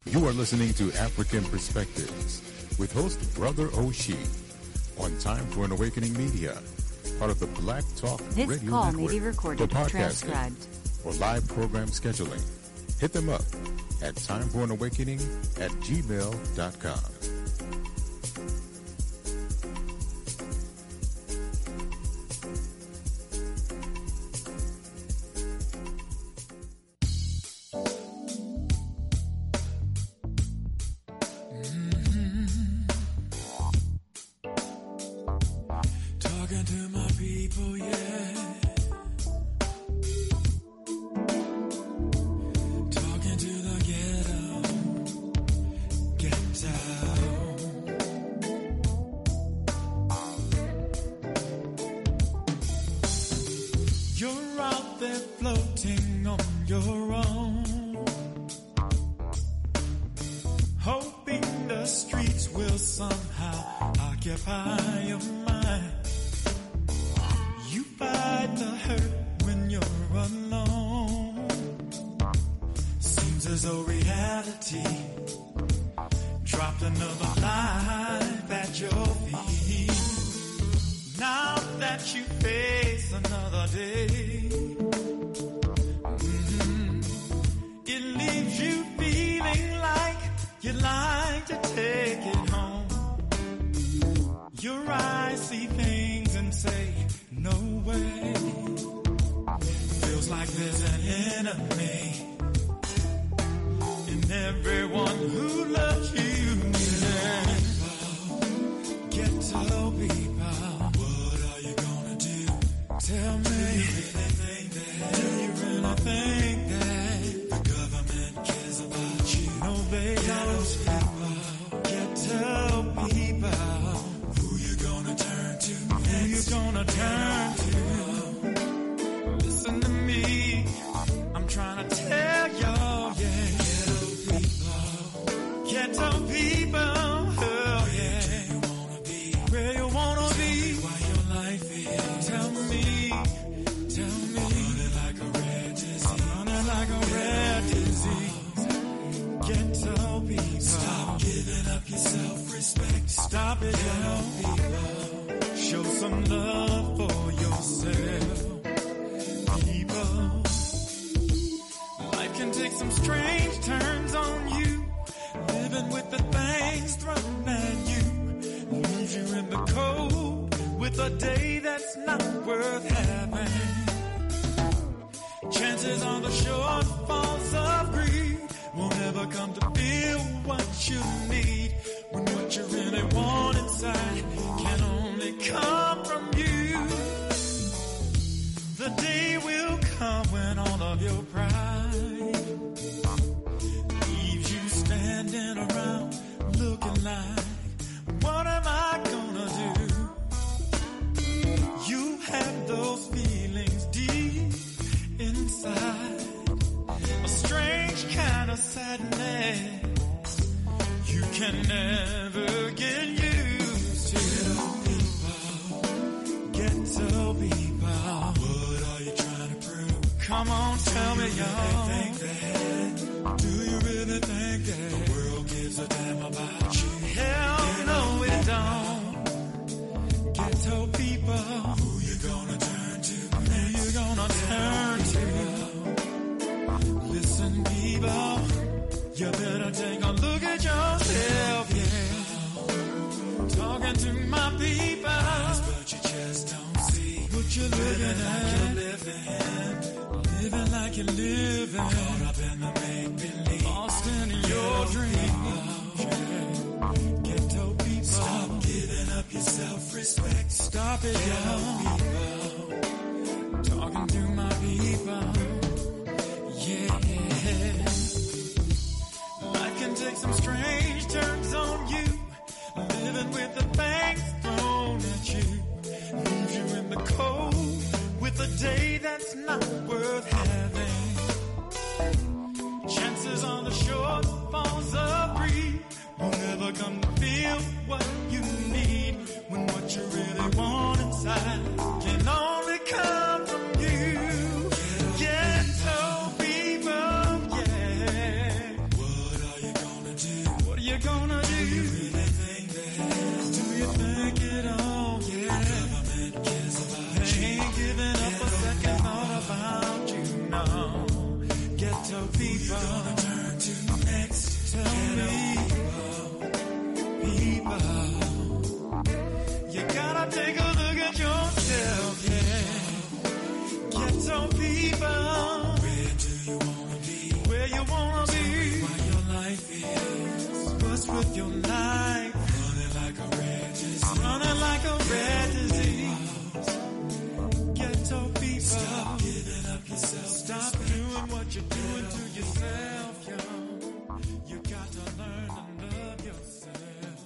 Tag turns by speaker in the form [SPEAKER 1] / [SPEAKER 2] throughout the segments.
[SPEAKER 1] You are listening to African Perspectives with host Brother Oshie on Time for an Awakening Media, part of the Black Talk
[SPEAKER 2] This
[SPEAKER 1] Radio
[SPEAKER 2] call
[SPEAKER 1] Network.
[SPEAKER 2] may be recorded
[SPEAKER 1] For
[SPEAKER 2] and
[SPEAKER 1] podcasting
[SPEAKER 2] transcribed.
[SPEAKER 1] or live program scheduling, hit them up at timeforanawakening@gmail.com.
[SPEAKER 3] Talking to my people, yeah. Talking to the ghetto. You're out there floating on your own, hoping the streets will somehow occupy your mind. You fight the hurt when you're alone. Seems as though reality dropped another life at your feet. Now that you face another day, it leaves you feeling like you'd like to take it home. Your eyes see things and say, no way. Feels like there's an enemy in everyone who loves you. Ghetto people, what are you gonna do? Tell me, do you really think that the government cares about you? No, they don't. Ghetto people, who you gonna turn to? Who you gonna turn to? Listen to me, I'm trying to tell y'all, yeah. Ghetto people, oh yeah. Where you wanna be? Why your life is? Tell me. Running like a rare disease. Ghetto people, stop giving up your self-respect. Stop it, ghetto people. Show some love for yourself, people. Life can take some strange turns on you. Living with the things thrown at you leaves you in the cold with a day that's not worth having. Chances are the shortfalls of greed won't ever come to feel what you need, when what you really want inside can only come from you. The day will come when all of your pride leaves you standing around looking like, what am I gonna do? You have those feelings deep inside, a strange kind of sadness you can never get used to. Ghetto people, what are you trying to prove? Come on, tell me, y'all. Do you really think that the world gives a damn about you? Hell no, it don't. Ghetto people, who you gonna turn to? Who you gonna turn to? Listen, people, you better take a look at yourself, yeah. Talking to my people, but you just don't see what you're looking at. Living like you're living, caught up in the make-believe, lost in your dreams. Ghetto people, stop giving up your self-respect. Stop it, y'all. Talking to my people, yeah. Life can take some strange turns on you. Living with the things thrown at you leaves you in the cold with a day that's not worth having. Chances are the shortfalls of greed will never come to feel what you need, when what you really want inside can only come from you. Ghetto people, yeah. What are you gonna with your knife, running like a red disease, running like a red disease. Ghetto people, stop giving up yourself. Stop doing what you're doing to yourself, yo. You got to learn to love yourself.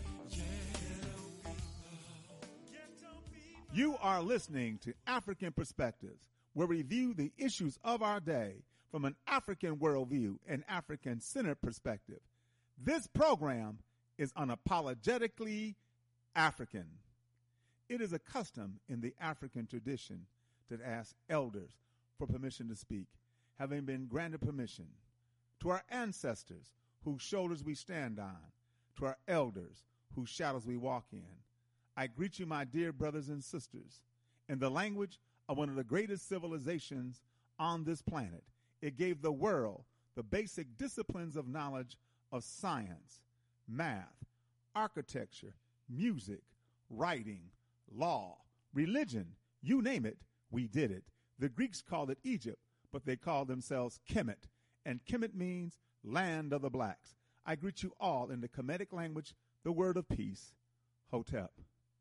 [SPEAKER 2] You are listening to African Perspectives, where we view the issues of our day from an African worldview and African-centered perspective. This program is unapologetically African. It is a custom in the African tradition to ask elders for permission to speak, having been granted permission. To our ancestors, whose shoulders we stand on, to our elders, whose shadows we walk in, I greet you, my dear brothers and sisters, in the language of one of the greatest civilizations on this planet. It gave the world the basic disciplines of knowledge of science, math, architecture, music, writing, law, religion, you name it, we did it. The Greeks called it Egypt, but they called themselves Kemet, and Kemet means land of the blacks. I greet you all in the Kemetic language, the word of peace, Hotep.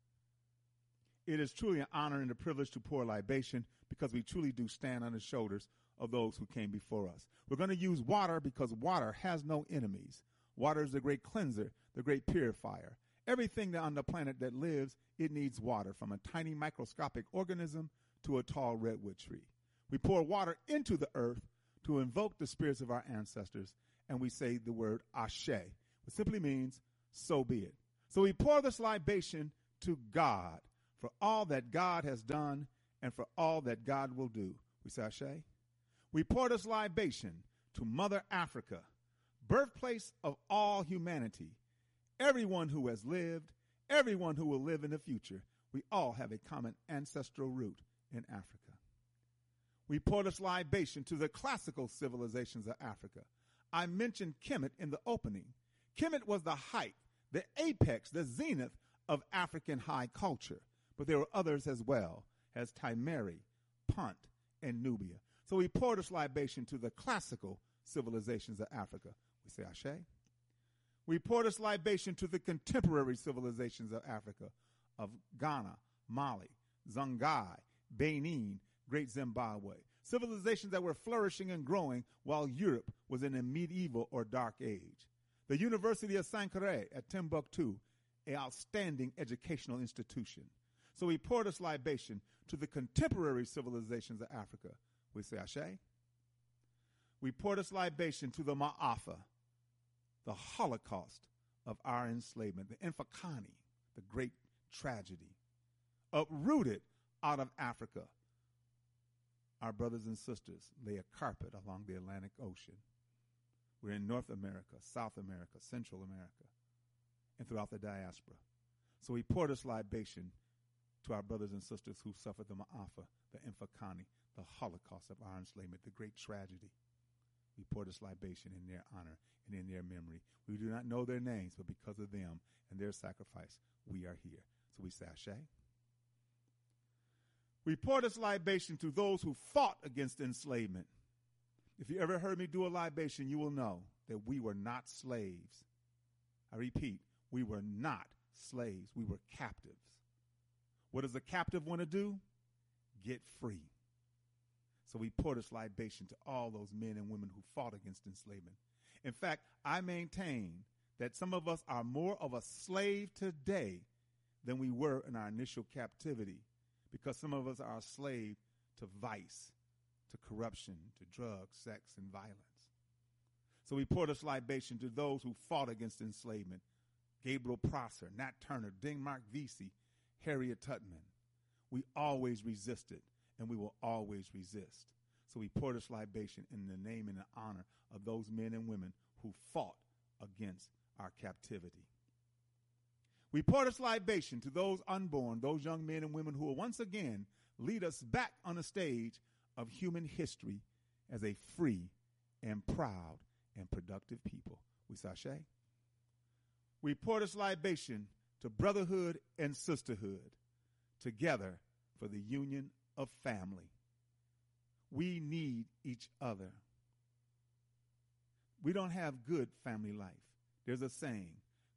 [SPEAKER 2] It is truly an honor and a privilege to pour libation because we truly do stand on the shoulders of those who came before us. We're going to use water because water has no enemies. Water is the great cleanser, the great purifier. Everything that on the planet that lives, it needs water, from a tiny microscopic organism to a tall redwood tree. We pour water into the earth to invoke the spirits of our ancestors, and we say the word Ashe, which simply means, so be it. So we pour this libation to God for all that God has done and for all that God will do. We say Ashe. We pour this libation to Mother Africa, birthplace of all humanity. Everyone who has lived, everyone who will live in the future, we all have a common ancestral root in Africa. We pour this libation to the classical civilizations of Africa. I mentioned Kemet in the opening. Kemet was the height, the apex, the zenith of African high culture. But there were others as well, as Timeri, Punt, and Nubia. So we pour this libation to the classical civilizations of Africa. We say Ashe. We pour this libation to the contemporary civilizations of Africa, of Ghana, Mali, Songhai, Benin, Great Zimbabwe. Civilizations that were flourishing and growing while Europe was in a medieval or dark age. The University of Sankore at Timbuktu, an outstanding educational institution. So we pour this libation to the contemporary civilizations of Africa. We say Ashe. We pour this libation to the Ma'afa, the Holocaust of our enslavement, the Infakani, the great tragedy, uprooted out of Africa. Our brothers and sisters lay a carpet along the Atlantic Ocean. We're in North America, South America, Central America, and throughout the diaspora. So we pour this libation to our brothers and sisters who suffered the Ma'afa, the Infakani, the Holocaust of our enslavement, the great tragedy. We pour this libation in their honor and in their memory. We do not know their names, but because of them and their sacrifice, we are here. So we say Ashe. We pour this libation to those who fought against enslavement. If you ever heard me do a libation, you will know that we were not slaves. I repeat, we were not slaves. We were captives. What does a captive want to do? Get free. So we pour this libation to all those men and women who fought against enslavement. In fact, I maintain that some of us are more of a slave today than we were in our initial captivity, because some of us are a slave to vice, to corruption, to drugs, sex, and violence. So we pour this libation to those who fought against enslavement. Gabriel Prosser, Nat Turner, Denmark Vesey, Harriet Tubman. We always resisted, and we will always resist. So we pour this libation in the name and the honor of those men and women who fought against our captivity. We pour this libation to those unborn, those young men and women who will once again lead us back on the stage of human history as a free and proud and productive people. We say Ashe. We pour this libation to brotherhood and sisterhood, together for the union of family. We need each other. We don't have good family life. There's a saying,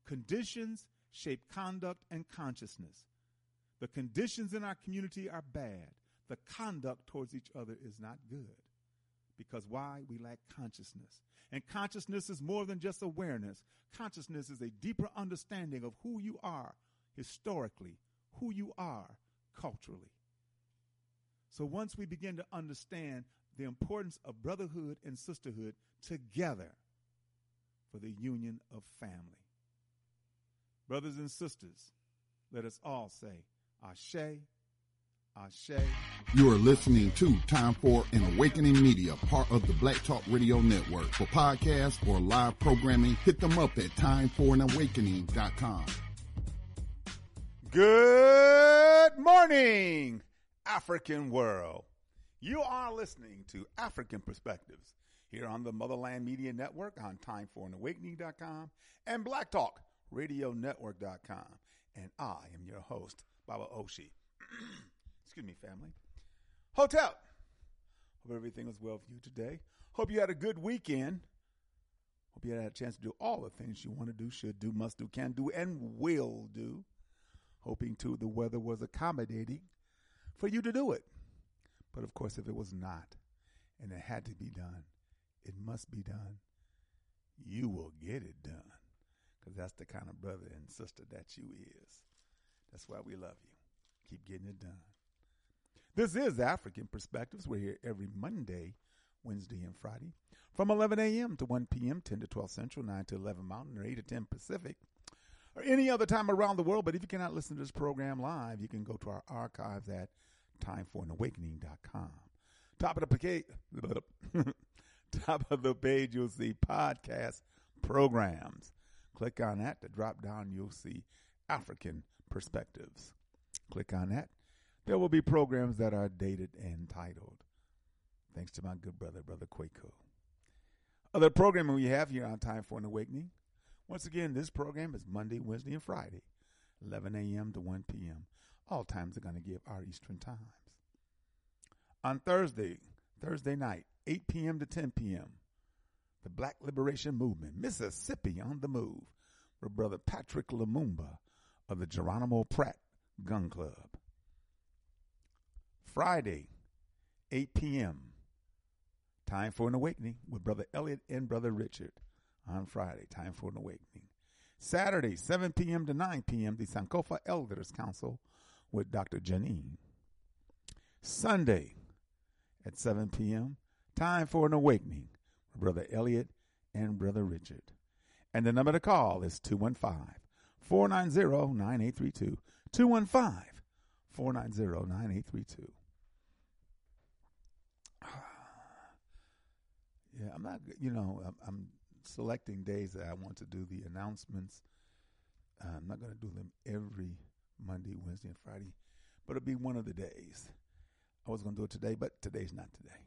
[SPEAKER 2] Conditions shape conduct and consciousness. The conditions in our community are bad. The conduct towards each other is not good. Because why? We lack consciousness. And consciousness is more than just awareness. Consciousness is a deeper understanding of who you are historically, who you are culturally. So once we begin to understand the importance of brotherhood and sisterhood together for the union of family. Brothers and sisters, let us all say, Ashe, Ashe.
[SPEAKER 4] You are listening to Time for an Awakening Media, part of the Black Talk Radio Network. For podcasts or live programming, hit them up at timeforanawakening.com.
[SPEAKER 2] Good morning, African world. You are listening to African Perspectives here on the Motherland Media Network on timeforanawakening.com and blacktalkradionetwork.com. And I am your host, Baba Oshi. Excuse me, family. Hotel. Hope everything was well for you today. Hope you had a good weekend. Hope you had a chance to do all the things you want to do, should do, must do, can do, and will do. Hoping, too, the weather was accommodating for you to do it. But, of course, if it was not, and it had to be done, it must be done. You will get it done, because that's the kind of brother and sister that you is. That's why we love you. Keep getting it done. This is African Perspectives. We're here every Monday, Wednesday, and Friday from 11 a.m. to 1 p.m., 10 to 12 Central, 9 to 11 Mountain, or 8 to 10 Pacific, or any other time around the world. But if you cannot listen to this program live, you can go to our archives at timeforanawakening.com. Top of the page, you'll see podcast programs. Click on that. To drop down, you'll see African Perspectives. Click on that. There will be programs that are dated and titled. Thanks to my good brother, Brother Kwaku. Other programming we have here on Time for an Awakening. Once again, this program is Monday, Wednesday, and Friday, 11 a.m. to 1 p.m. All times are going to give our Eastern times. On Thursday night, 8 p.m. to 10 p.m., the Black Liberation Movement, Mississippi on the Move, with Brother Patrick Lumumba of the Geronimo Pratt Gun Club. Friday, 8 p.m., Time for an Awakening with Brother Elliot and Brother Richard on Friday, Time for an Awakening. Saturday, 7 p.m. to 9 p.m., the Sankofa Elders Council with Dr. Janine. Sunday at 7 p.m., Time for an Awakening with Brother Elliot and Brother Richard. And the number to call is 215-490-9832. 215-490-9832. Yeah, I'm not, I'm selecting days that I want to do the announcements. I'm not going to do them every Monday, Wednesday, and Friday, but it'll be one of the days. I was going to do it today, but today's not today.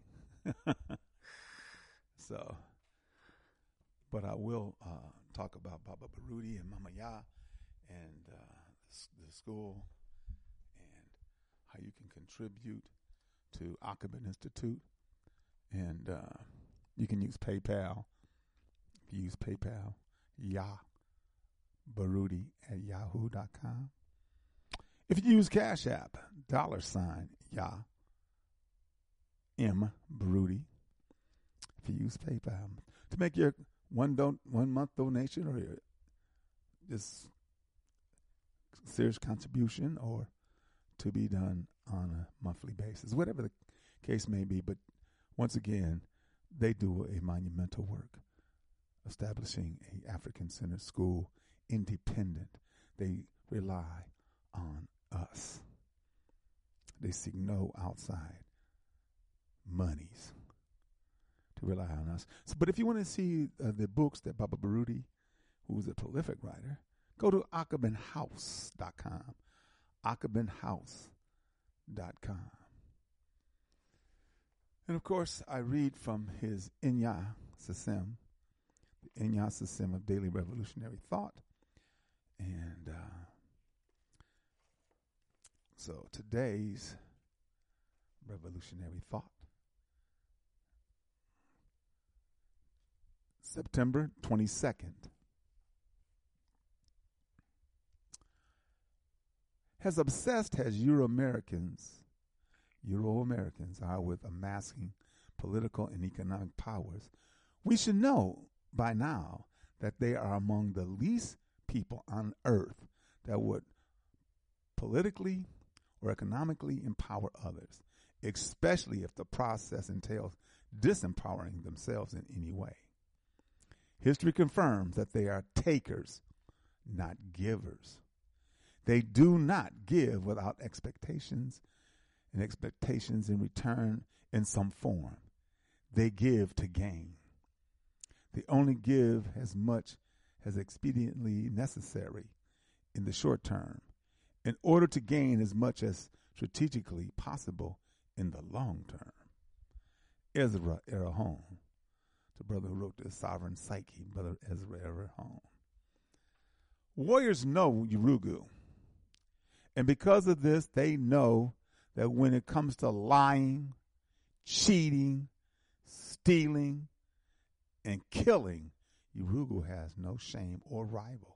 [SPEAKER 2] But I will talk about Baba Baruti and Mama Ya and the school and how you can contribute to Akaban Institute. And you can use PayPal. If you use PayPal, yabaruti@yahoo.com. If you use Cash App, $, M Baruti. If you use PayPal to make your 1 month donation or your just serious contribution, or to be done on a monthly basis, whatever the case may be. But once again, they do a monumental work establishing a African-centered school, independent. They rely on us. They seek no outside monies to rely on us. But if you want to see the books that Baba Baruti, who's a prolific writer, go to akabanhouse.com. akabanhouse.com. And of course, I read from his Inya Sasim, the Inya Sasim of Daily Revolutionary Thought. And so today's Revolutionary Thought, September 22nd, As obsessed as Euro-Americans are with amassing political and economic powers, we should know by now that they are among the least people on earth that would politically or economically empower others, especially if the process entails disempowering themselves in any way. History confirms that they are takers, not givers. They do not give without expectations and expectations in return in some form. They give to gain. They only give as much as expediently necessary in the short term in order to gain as much as strategically possible in the long term. Ezra Erehon, the brother who wrote the Sovereign Psyche, Brother Ezra Erehon. Warriors know Urugu, and because of this, they know that when it comes to lying, cheating, stealing, and killing, Urugu has no shame or rival.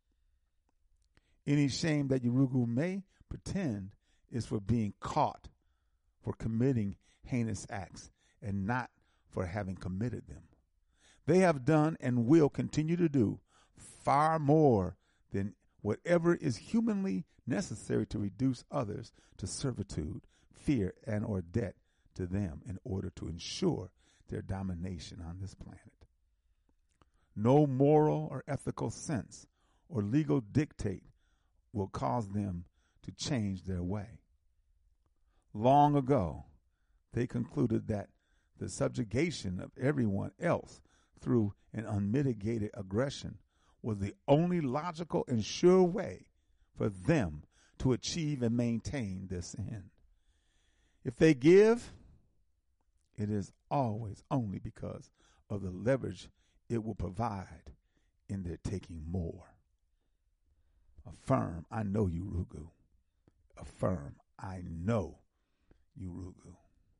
[SPEAKER 2] Any shame that Urugu may pretend is for being caught for committing heinous acts and not for having committed them. They have done and will continue to do far more than whatever is humanly necessary to reduce others to servitude, fear, and or debt to them in order to ensure their domination on this planet. No moral or ethical sense or legal dictate will cause them to change their way. Long ago, they concluded that the subjugation of everyone else through an unmitigated aggression was the only logical and sure way for them to achieve and maintain this end. If they give, it is always only because of the leverage it will provide in their taking more. Affirm, I know Urugu. Affirm, I know Urugu.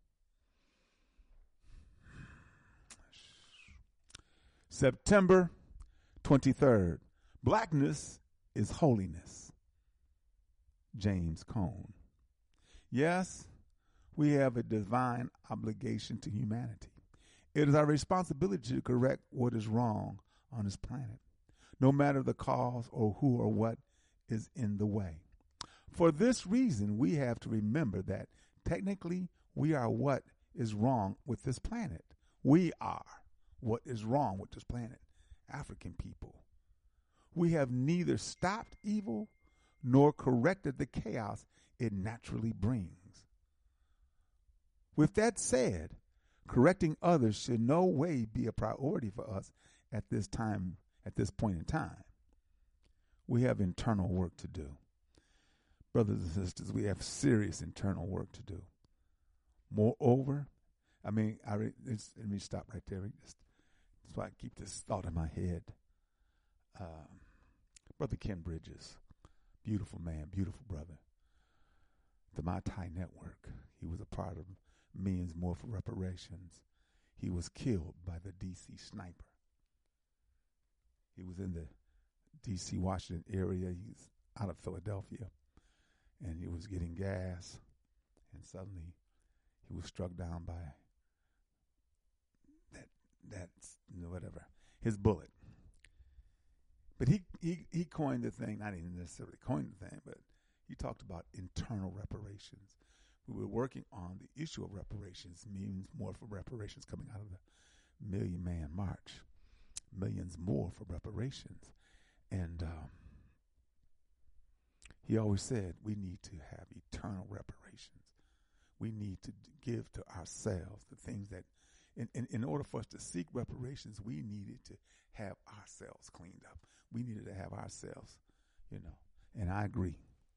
[SPEAKER 2] September 23rd. Blackness is holiness. James Cone. Yes, we have a divine obligation to humanity. It is our responsibility to correct what is wrong on this planet, no matter the cause or who or what is in the way. For this reason, we have to remember that technically we are what is wrong with this planet. We are what is wrong with this planet, African people. We have neither stopped evil nor corrected the chaos it naturally brings. With that said, correcting others should no way be a priority for us at this point in time. We have internal work to do. Brothers and sisters, we have serious internal work to do. Moreover, let me stop right there. That's why I keep this thought in my head. Brother Ken Bridges, beautiful man, beautiful brother. The Matai Network. He was a part of Millions More for Reparations. He was killed by the D.C. sniper. He was in the D.C. Washington area. He's out of Philadelphia, and he was getting gas, and suddenly he was struck down by his bullet. But he coined the thing, not even necessarily coined the thing, but he talked about internal reparations. We were working on the issue of reparations, Millions More for Reparations, coming out of the Million Man March. Millions More for Reparations. And he always said we need to have eternal reparations. We need to give to ourselves the things that, in order for us to seek reparations, we needed to have ourselves cleaned up. We needed to have ourselves, and I agree.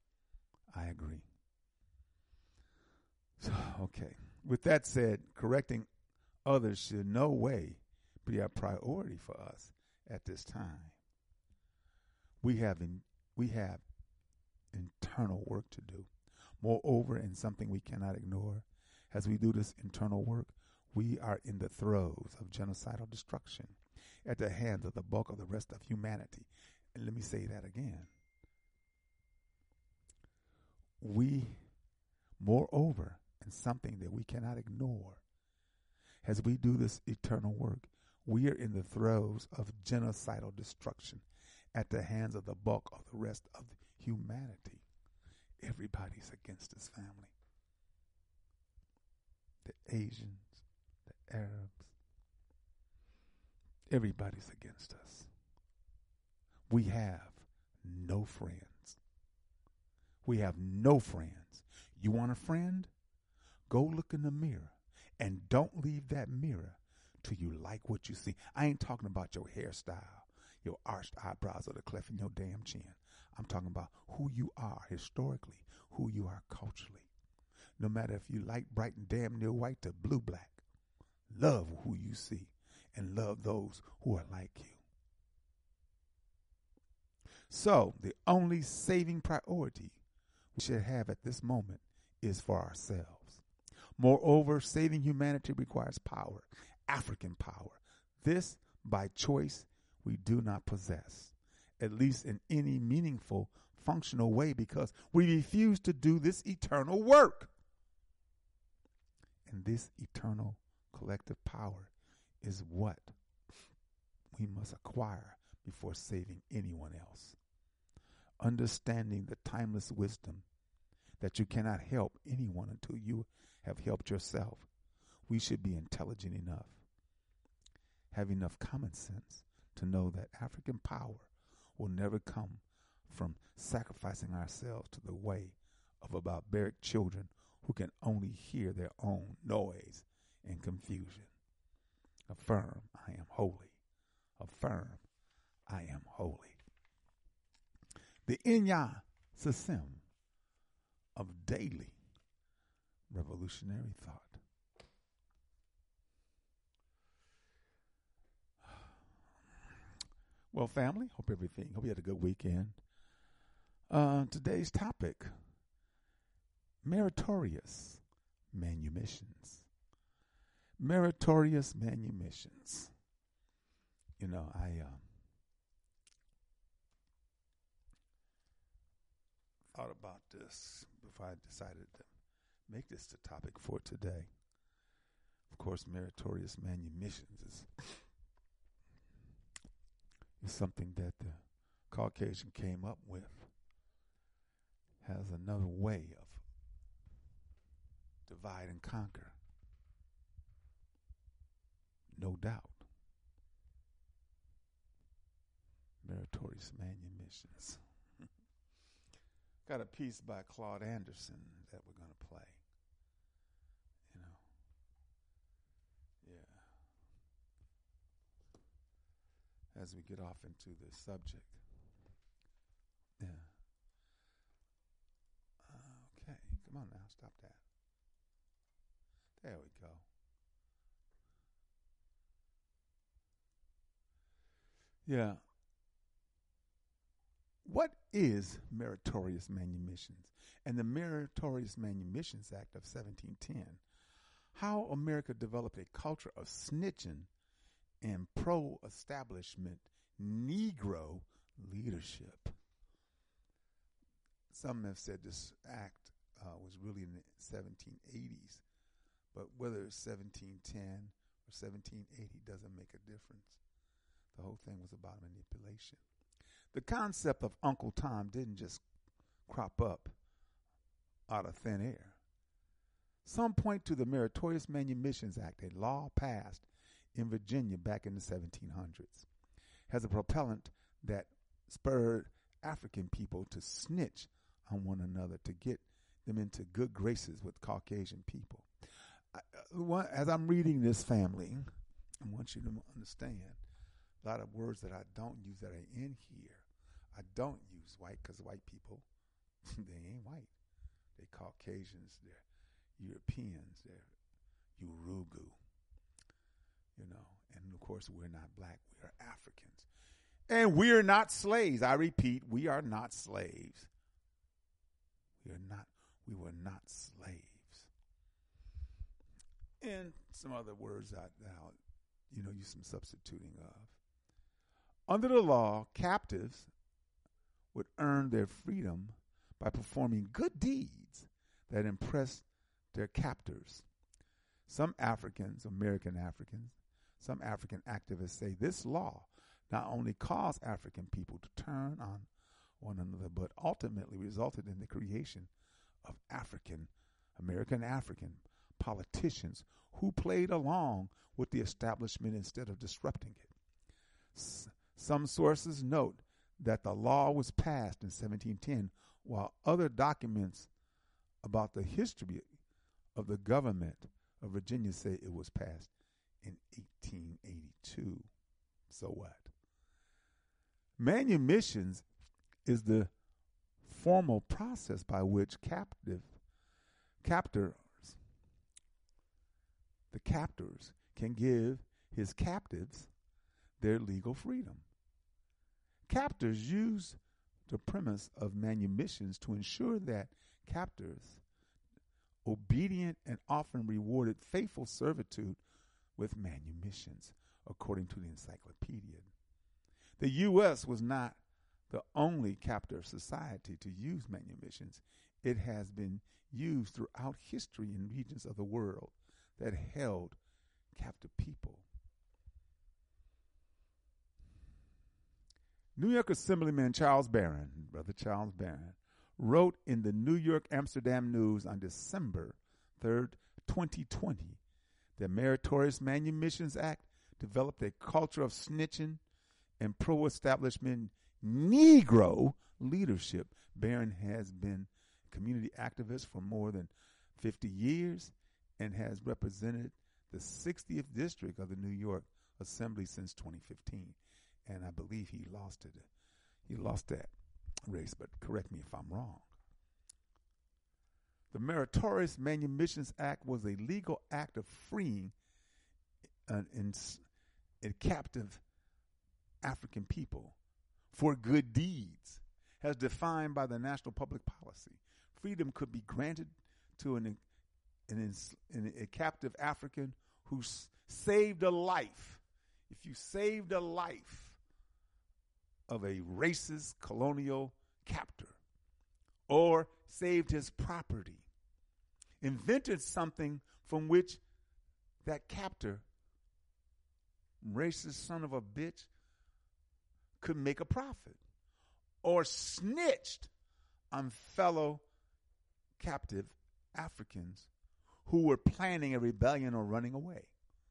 [SPEAKER 2] So, okay. With that said, correcting others should no way be a priority for us at this time. We have internal work to do. Moreover, and something we cannot ignore, as we do this internal work, we are in the throes of genocidal destruction at the hands of the bulk of the rest of humanity. And let me say that again. we, moreover, and something that we cannot ignore, as we do this eternal work, we are in the throes of genocidal destruction at the hands of the bulk of the rest of humanity. Everybody's against this family. The Asians, the Arabs, everybody's against us. We have no friends. We have no friends. You want a friend? Go look in the mirror and don't leave that mirror till you like what you see. I ain't talking about your hairstyle, your arched eyebrows, or the cleft in your damn chin. I'm talking about who you are historically, who you are culturally. No matter if you like bright and damn near white to blue black, love who you see and love those who are like you. So the only saving priority we should have at this moment is for ourselves. Moreover, saving humanity requires power, African power. This, by choice, we do not possess, at least in any meaningful, functional way, because we refuse to do this eternal work. And this eternal collective power is what we must acquire before saving anyone else. Understanding the timeless wisdom that you cannot help anyone until you have helped yourself, we should be intelligent enough, have enough common sense to know that African power will never come from sacrificing ourselves to the way of a barbaric children who can only hear their own noise and confusion. Affirm, I am holy. Affirm, I am holy. The Inya Sasim of daily revolutionary thought. Well, family, hope you had a good weekend. Today's topic, meritorious manumissions. Meritorious manumissions. You know, I thought about this before I decided to make this the topic for today. Of course, meritorious manumissions is something that the Caucasian came up with, has another way of divide and conquer. No doubt. Meritorious manumissions. Got a piece by Claude Anderson that we're going to play. You know. Yeah. As we get off into the subject. Yeah. Okay. Come on now. Stop that. There we go. Yeah. What is meritorious manumissions? And the Meritorious Manumissions Act of 1710. How America developed a culture of snitching and pro-establishment Negro leadership. Some have said this act was really in the 1780s, but whether it's 1710 or 1780 doesn't make a difference. The whole thing was about manipulation. The concept of Uncle Tom didn't just crop up out of thin air. Some point to the Meritorious Manumissions Act, a law passed in Virginia back in the 1700s, as a propellant that spurred African people to snitch on one another to get them into good graces with Caucasian people. As I'm reading this, family, I want you to understand a lot of words that I don't use that are in here. I don't use white because white people, they ain't white. They Caucasians, they're Europeans, they're Urugu, you know. And, of course, we're not black. We are Africans. And we're not slaves. I repeat, we are not slaves. We were not slaves. And some other words I'll use some substituting of. Under the law, captives would earn their freedom by performing good deeds that impressed their captors. Some African activists say this law not only caused African people to turn on one another, but ultimately resulted in the creation of American African politicians who played along with the establishment instead of disrupting it. Some sources note that the law was passed in 1710, while other documents about the history of the government of Virginia say it was passed in 1882. So what? Manumissions is the formal process by which captors can give his captives their legal freedom. Captors use the premise of manumissions to ensure that captors obedient and often rewarded faithful servitude with manumissions, according to the encyclopedia. The U.S. was not the only captive society to use manumissions. It has been used throughout history in regions of the world that held captive people. New York Assemblyman Charles Barron, Brother Charles Barron, wrote in the New York Amsterdam News on December 3rd, 2020, the Meritorious Manumissions Act developed a culture of snitching and pro-establishment Negro leadership. Barron has been a community activist for more than 50 years and has represented the 60th District of the New York Assembly since 2015. And I believe he lost it. He lost that race, but correct me if I'm wrong. The Meritorious Manumissions Act was a legal act of freeing a captive African people for good deeds, as defined by the national public policy. Freedom could be granted to a captive African who saved a life. If you saved a life of a racist colonial captor, or saved his property, invented something from which that captor, racist son of a bitch, could make a profit, or snitched on fellow captive Africans who were planning a rebellion or running away.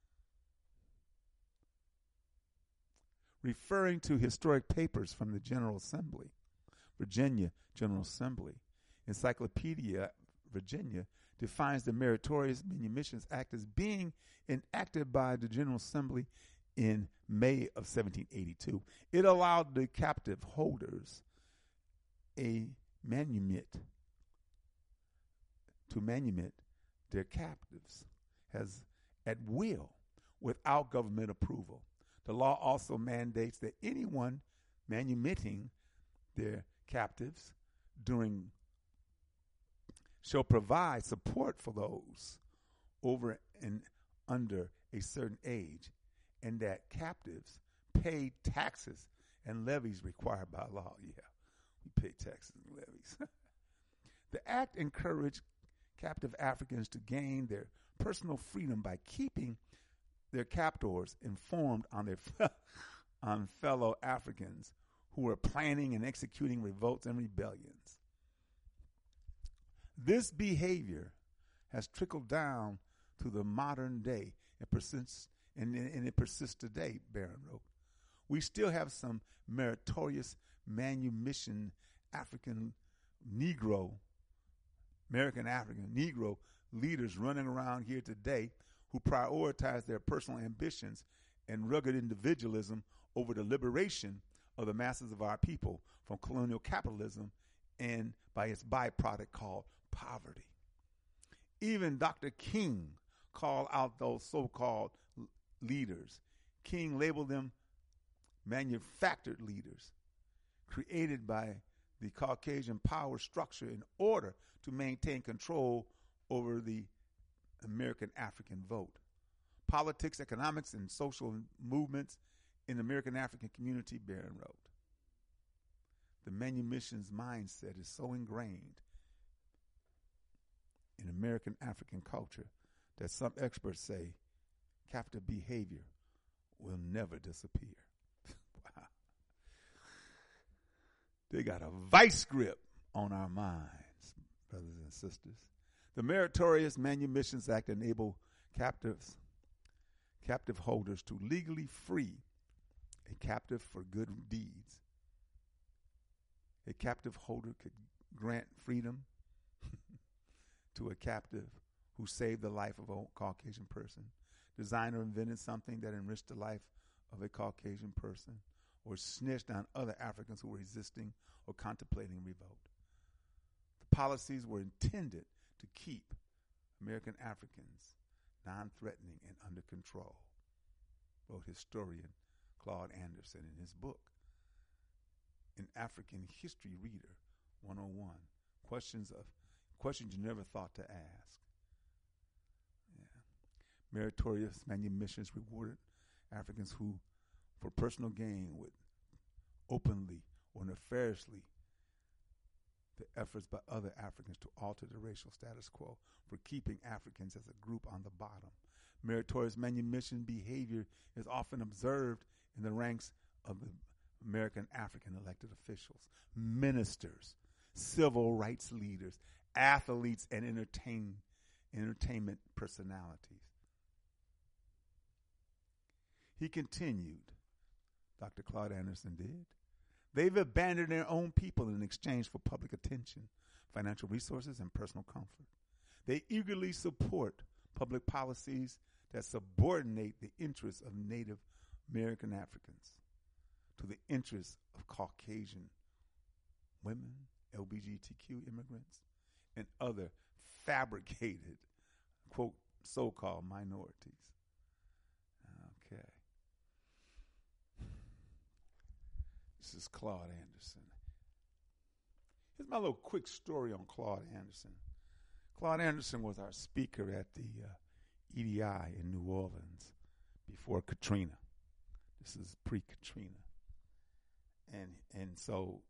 [SPEAKER 2] Referring to historic papers from the General Assembly, Virginia General Assembly, Encyclopedia Virginia defines the Meritorious Manumissions Act as being enacted by the General Assembly in May of 1782. It allowed the captive holders to manumit their captives at will without government approval. The law also mandates that anyone manumitting their captives shall provide support for those over and under a certain age, and that captives pay taxes and levies required by law. Yeah, we pay taxes and levies. The act encouraged captive Africans to gain their personal freedom by keeping their captors informed on fellow Africans who were planning and executing revolts and rebellions. This behavior has trickled down to the modern day and persists today, Barron wrote. We still have some meritorious manumission American African Negro leaders running around here today who prioritize their personal ambitions and rugged individualism over the liberation of the masses of our people from colonial capitalism and by its byproduct called poverty. Even Dr. King called out those so-called leaders. King labeled them manufactured leaders created by the Caucasian power structure in order to maintain control over the American African vote. Politics, economics, and social movements in the American African community, Barron wrote. The manumissions mindset is so ingrained in American African culture that some experts say captive behavior will never disappear. Wow. They got a vice grip on our minds, brothers and sisters. The Meritorious Manumissions Act enabled captive holders to legally free a captive for good deeds. A captive holder could grant freedom to a captive who saved the life of a Caucasian person, designed or invented something that enriched the life of a Caucasian person, or snitched on other Africans who were resisting or contemplating revolt. The policies were intended to keep American Africans non-threatening and under control, wrote historian Claude Anderson in his book, An African History Reader 101, Questions You Never Thought to Ask. Yeah. Meritorious manumissions rewarded Africans who, for personal gain, would openly or nefariously the efforts by other Africans to alter the racial status quo, for keeping Africans as a group on the bottom. Meritorious manumission behavior is often observed in the ranks of the American African elected officials, ministers, civil rights leaders, athletes, and entertainment personalities. He continued, Dr. Claude Anderson did, they've abandoned their own people in exchange for public attention, financial resources, and personal comfort. They eagerly support public policies that subordinate the interests of Native American Africans to the interests of Caucasian women, LGBTQ immigrants, and other fabricated, quote, so-called minorities. Okay. This is Claude Anderson. Here's my little quick story on Claude Anderson. Claude Anderson was our speaker at the EDI in New Orleans before Katrina. This is pre-Katrina. And so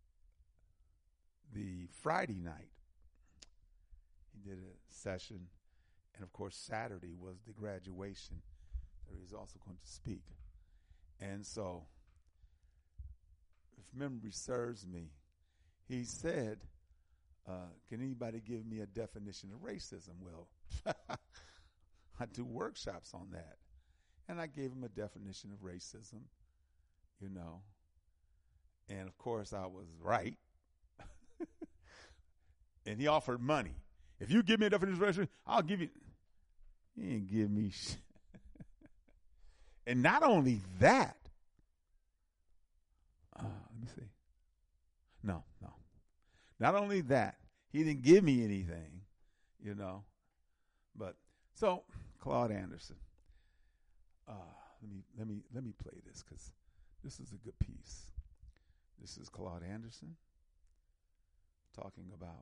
[SPEAKER 2] the Friday night, he did a session, and of course Saturday was the graduation that he was also going to speak. And so, if memory serves me, he said, can anybody give me a definition of racism? Well, I do workshops on that. And I gave him a definition of racism, you know. And, of course, I was right. And he offered money. If you give me a definition of racism, I'll give you. He didn't give me shit. And not only that. Let me see. No. Not only that, he didn't give me anything, you know. But so Claude Anderson. Let me play this because this is a good piece. This is Claude Anderson talking about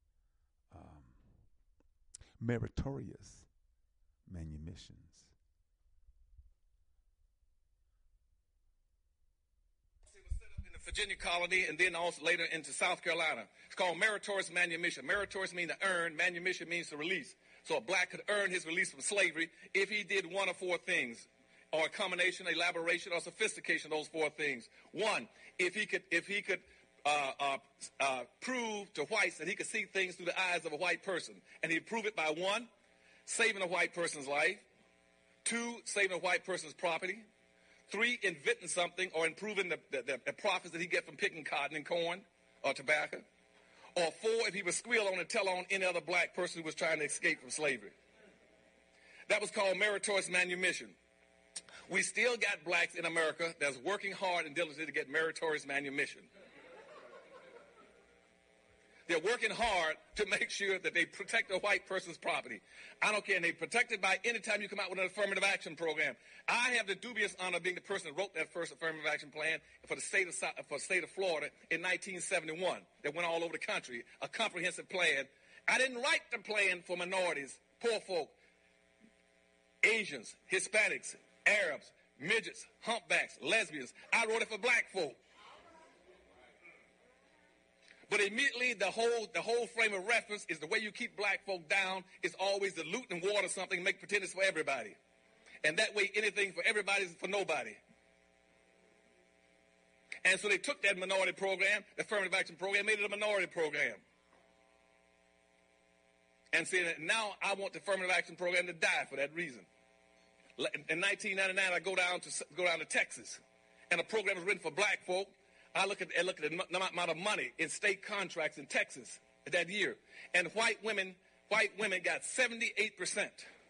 [SPEAKER 2] meritorious manumissions.
[SPEAKER 5] Virginia colony, and then also later into South Carolina. It's called meritorious manumission. Meritorious means to earn. Manumission means to release. So a black could earn his release from slavery if he did one of four things, or a combination, elaboration, or sophistication of those four things. One, if he could prove to whites that he could see things through the eyes of a white person, and he'd prove it by one, saving a white person's life. Two, saving a white person's property. Three, inventing something or improving the profits that he get from picking cotton and corn or tobacco. Or four, if he would squeal on and tell on any other black person who was trying to escape from slavery. That was called meritorious manumission. We still got blacks in America that's working hard and diligently to get meritorious manumission. They're working hard to make sure that they protect a white person's property. I don't care. And they protect it by any time you come out with an affirmative action program. I have the dubious honor of being the person that wrote that first affirmative action plan for the state of Florida in 1971 that went all over the country, a comprehensive plan. I didn't write the plan for minorities, poor folk, Asians, Hispanics, Arabs, midgets, humpbacks, lesbians. I wrote it for black folk. But immediately the whole frame of reference is the way you keep black folk down is always to loot and water something and make pretend it's for everybody. And that way anything for everybody is for nobody. And so they took that minority program, the affirmative action program, made it a minority program. And said, now I want the affirmative action program to die for that reason. In 1999, I go down to Texas, and a program was written for black folk. I look at the amount of money in state contracts in Texas that year, and white women got 78%.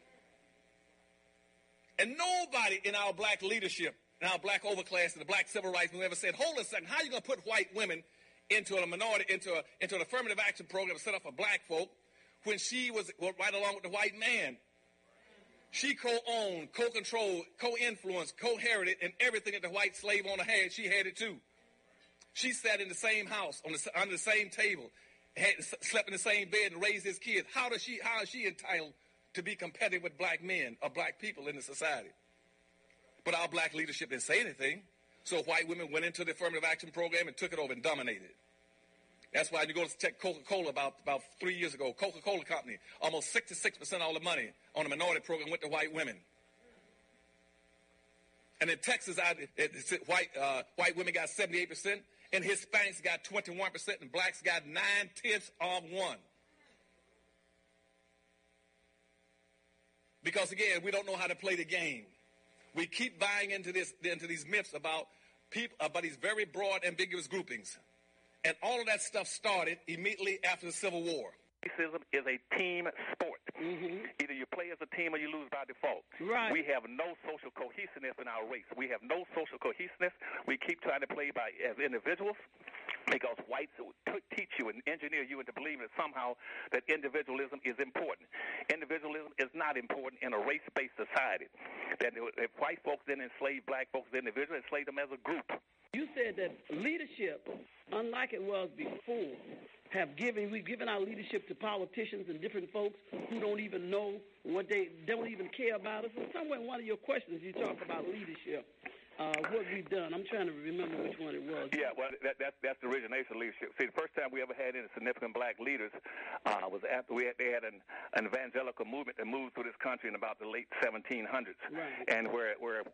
[SPEAKER 5] And nobody in our black leadership, in our black overclass, and the black civil rights movement ever said, hold a second, how are you going to put white women into a minority, into an affirmative action program set up for black folk when she was right along with the white man? She co-owned, co-controlled, co-influenced, co-herited, and everything that the white slave owner had, she had it too. She sat in the same house, under the same table, slept in the same bed and raised his kids. How is she entitled to be competitive with black men or black people in the society? But our black leadership didn't say anything. So white women went into the affirmative action program and took it over and dominated it. That's why you go to check Coca-Cola about 3 years ago. Coca-Cola Company, almost 66% of all the money on the minority program went to white women. And in Texas, white women got 78%, and Hispanics got 21%, and blacks got 0.9%. Because again, we don't know how to play the game. We keep buying into these myths about people, about these very broad, ambiguous groupings. And all of that stuff started immediately after the Civil War.
[SPEAKER 6] Racism is a team sport. Mm-hmm. Either you play as a team or you lose by default.
[SPEAKER 7] Right.
[SPEAKER 6] We have no social cohesiveness in our race. We have no social cohesiveness. We keep trying to play as individuals because whites teach you and engineer you into believing that somehow that individualism is important. Individualism is not important in a race-based society. That if white folks didn't enslave black folks as individuals, enslaved them as a group.
[SPEAKER 7] You said that leadership, unlike it was before, we've given our leadership to politicians and different folks who don't even know what they don't even care about us. And somewhere in one of your questions you talk about leadership. What we've done. I'm trying to remember which one it was.
[SPEAKER 6] Yeah, well, that's the origination of leadership. See, the first time we ever had any significant black leaders was after they had an evangelical movement that moved through this country in about the late 1700s,
[SPEAKER 7] right.
[SPEAKER 6] And when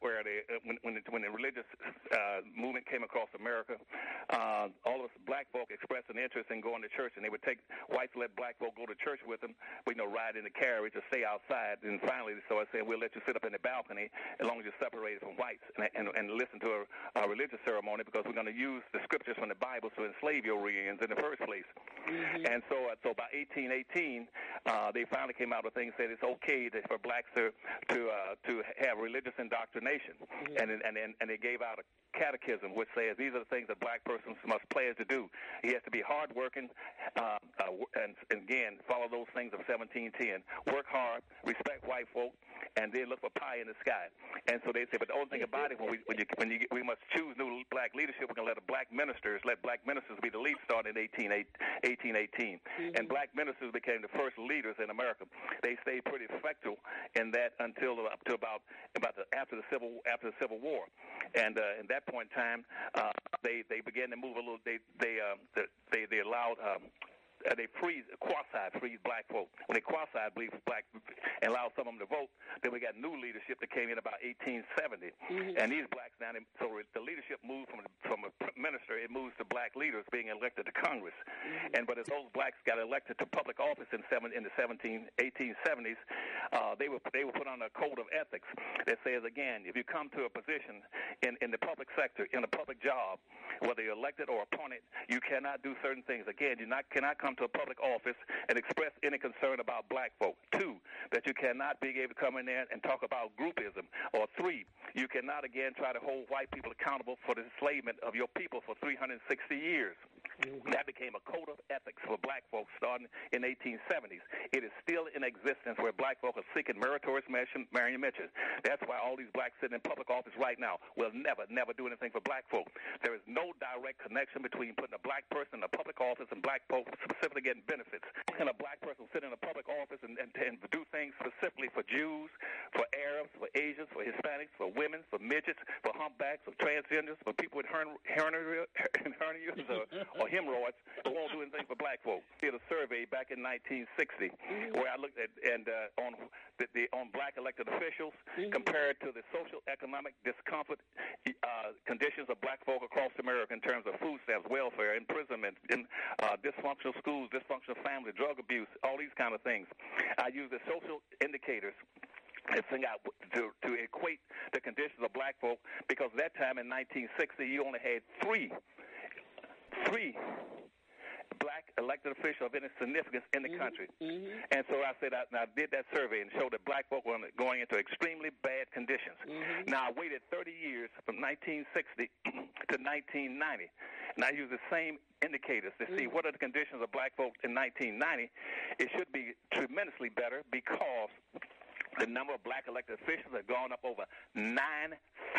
[SPEAKER 6] the religious movement came across America, all of us black folk expressed an interest in going to church, and they would take whites let black folk go to church with them, ride in the carriage or stay outside, and finally, so I said, we'll let you sit up in the balcony as long as you're separated from whites. And listen to a religious ceremony because we're going to use the scriptures from the Bible to enslave your Europeans in the first place. Mm-hmm. And so by 1818, they finally came out with things that it's okay for blacks to have religious indoctrination. Mm-hmm. And they gave out a catechism which says these are the things that black persons must pledge to do. He has to be hardworking and again, follow those things of 1710. Work hard, respect white folk, and then look for pie in the sky. And so they say, but the only thing about it, we must choose new black leadership. We're going to let black ministers be the lead starting in 1818. Mm-hmm. And black ministers became the first leaders in America. They stayed pretty effective in that until after the Civil War. And in that point in time, they began to move a little. They allowed. They quasi-freed black folk. When they quasi-freed black and allowed some of them to vote, then we got new leadership that came in about 1870. Mm-hmm. And these blacks now, so the leadership moved from a minister, it moves to black leaders being elected to Congress. Mm-hmm. But as those blacks got elected to public office in the 1870s, they were put on a code of ethics that says, again, if you come to a position in the public sector, in a public job, whether you're elected or appointed, you cannot do certain things. Again, you cannot come to a public office and express any concern about black folk. 2, that you cannot be able to come in there and talk about groupism. Or 3, you cannot again try to hold white people accountable for the enslavement of your people for 360 years. Mm-hmm. That became a code of ethics for black folks starting in the 1870s. It is still in existence where black folk are seeking meritorious manumission. That's why all these blacks sitting in public office right now will never do anything for black folk. There is no direct connection between putting a black person in a public office and black folk specifically getting benefits. Can a black person sit in a public office and do things specifically for Jews, for Arabs, for Asians, for Hispanics, for women, for midgets, for humpbacks, for transgenders, for people with hernias or hemorrhoids who won't do anything for black folks. I did a survey back in 1960 where I looked at on black elected officials compared to the social economic discomfort conditions of black folk across America in terms of food stamps, welfare, imprisonment, dysfunctional schools, dysfunctional family, drug abuse, all these kind of things. I use the social indicators to equate the conditions of black folk, because that time in 1960 you only had three black elected officials of any significance in the country. And so I said, I did that survey and showed that black folk were going into extremely bad conditions. Now, I waited 30 years from 1960 to 1990, and I used the same indicators to see what are the conditions of black folks in 1990. It should be tremendously better, because the number of black elected officials have gone up over 9,000.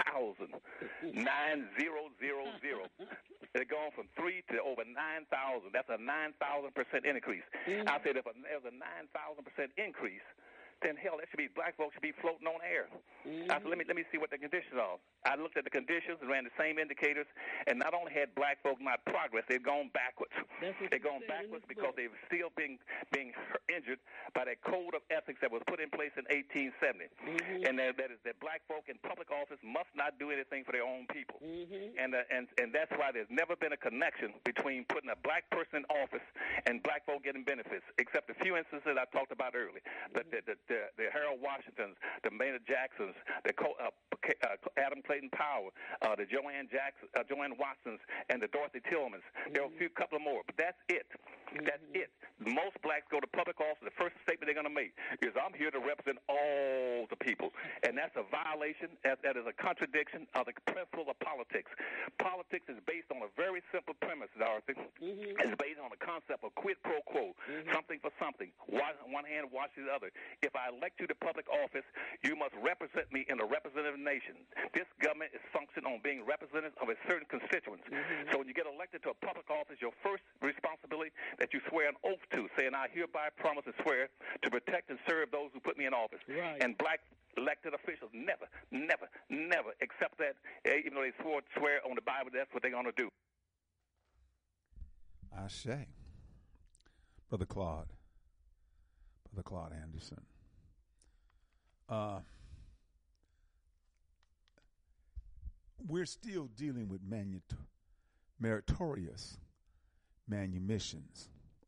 [SPEAKER 6] 9,000. They're going from 3 to over 9,000. That's a 9,000% increase. I said, if there's a 9,000% increase, then hell, that should be, black folks should be floating on air. I said, let me see what the conditions are. I looked at the conditions and ran the same indicators, and not only had black folks not progress, they've gone backwards. They're going backwards because they're still being injured by that code of ethics that was put in place in 1870. And that is that black folk in public office must not do anything for their own people. And that's why there's never been a connection between putting a black person in office and black folk getting benefits, except a few instances I talked about earlier. The Harold Washingtons, the Maynard Jacksons, the Adam Clayton Powell, the Joanne Watsons, and the Dorothy Tillmans. There are a couple more, but that's it. That's it. Most blacks go to public office, the first statement they're going to make is, I'm here to represent all the people. And that's a violation. That is a contradiction of the principle of politics. Politics is based on a very simple premise, Dorothy. It's based on the concept of quid pro quo, something for something. One hand washes the other. If I elect you to public office, you must represent me in a representative nation. This government is functioning on being representative of a certain constituents. So when you get elected to a public office, your first responsibility that you swear an oath to, saying, I hereby promise and swear to protect and serve those who put me in office. And black elected officials never accept that, even though they swear on the Bible that's what they're going to do.
[SPEAKER 2] Ashe. Brother Claude Anderson. We're still dealing with meritorious manumissions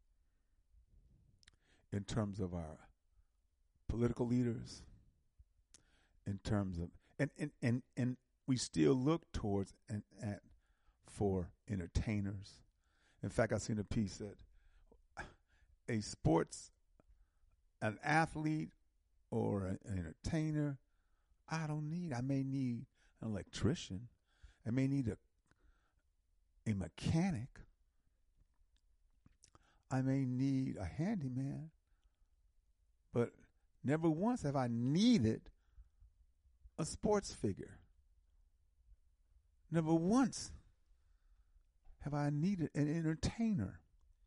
[SPEAKER 2] in terms of our political leaders, in terms of and we still look towards for entertainers. In fact, I seen a piece that an athlete or an entertainer, I may need an electrician. I may need a mechanic. I may need a handyman. But never once have I needed a sports figure. Never once have I needed an entertainer.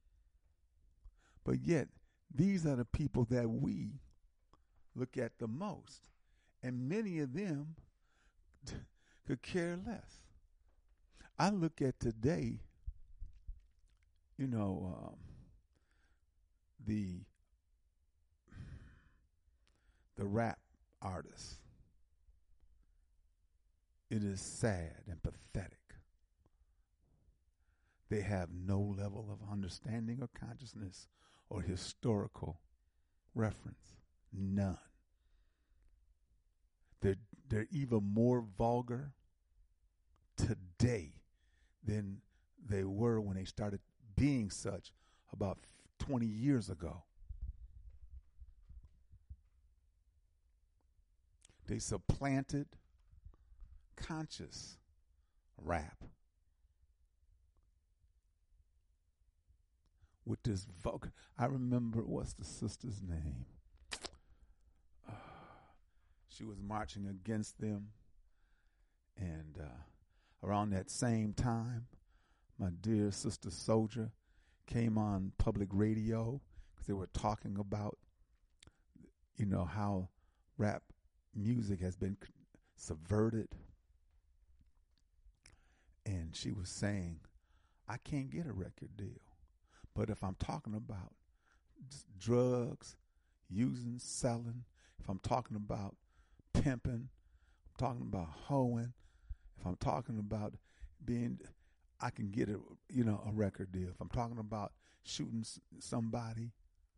[SPEAKER 2] But yet, these are the people that we look at the most. And many of them could care less. I look at today, the rap artists. It is sad and pathetic. They have no level of understanding or consciousness or historical reference. None. They're even more vulgar today than they were when they started being such about 20 years ago. They supplanted conscious rap with this vulgar. I remember, what's the sister's name? She was marching against them, and around that same time, my dear sister Soldier came on public radio because they were talking about, how rap music has been subverted. And she was saying, I can't get a record deal. But if I'm talking about drugs, using, selling, if I'm talking about pimping, I'm talking about hoeing, if I'm talking about I can get a record deal. If I'm talking about shooting somebody,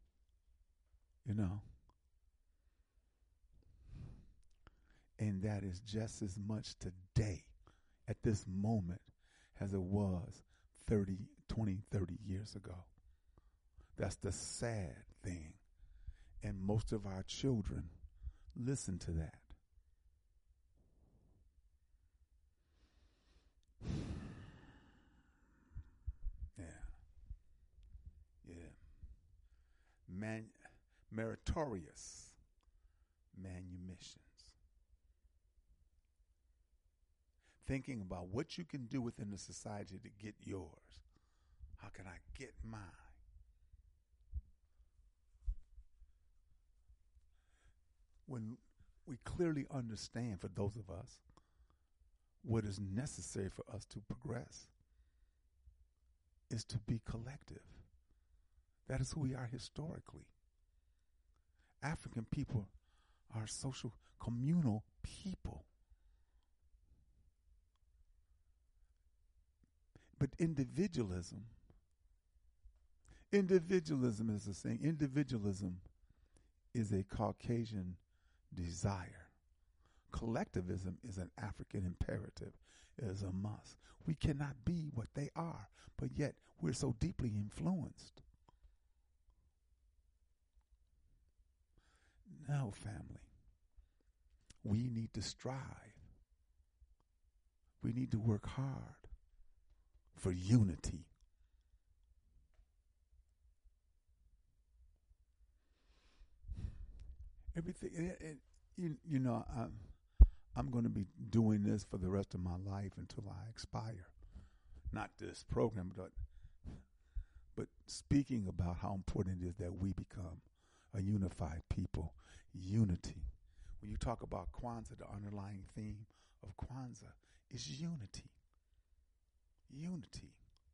[SPEAKER 2] and that is just as much today at this moment as it was 30 years ago. That's the sad thing. And most of our children listen to that. Meritorious manumissions. Thinking about what you can do within the society to get yours. How can I get mine? When we clearly understand, for those of us, what is necessary for us to progress is to be collective. That is who we are historically. African people are social, communal people. But individualism is the thing. Individualism is a Caucasian desire. Collectivism is an African imperative. It is a must. We cannot be what they are, but yet we're so deeply influenced. No, family. We need to strive. We need to work hard for unity. Everything, I'm going to be doing this for the rest of my life until I expire. Not this program, but speaking about how important it is that we become a unified people. Unity. When you talk about Kwanzaa, the underlying theme of Kwanzaa is unity. Unity.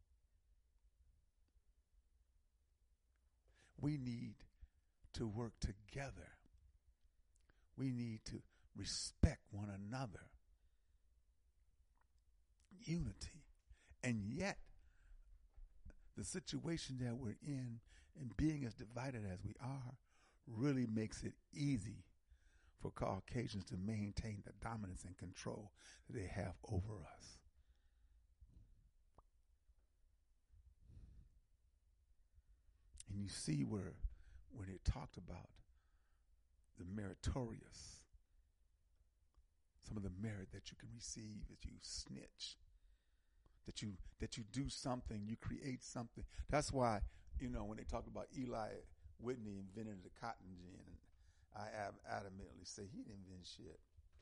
[SPEAKER 2] We need to work together. We need to respect one another. Unity. And yet, the situation that we're in and being as divided as we are really makes it easy for Caucasians to maintain the dominance and control that they have over us. And you see where when it talked about the meritorious, some of the merit that you can receive as you snitch, that you do something, you create something. That's why, when they talk about Eli Whitney invented the cotton gin, I adamantly say he didn't invent shit.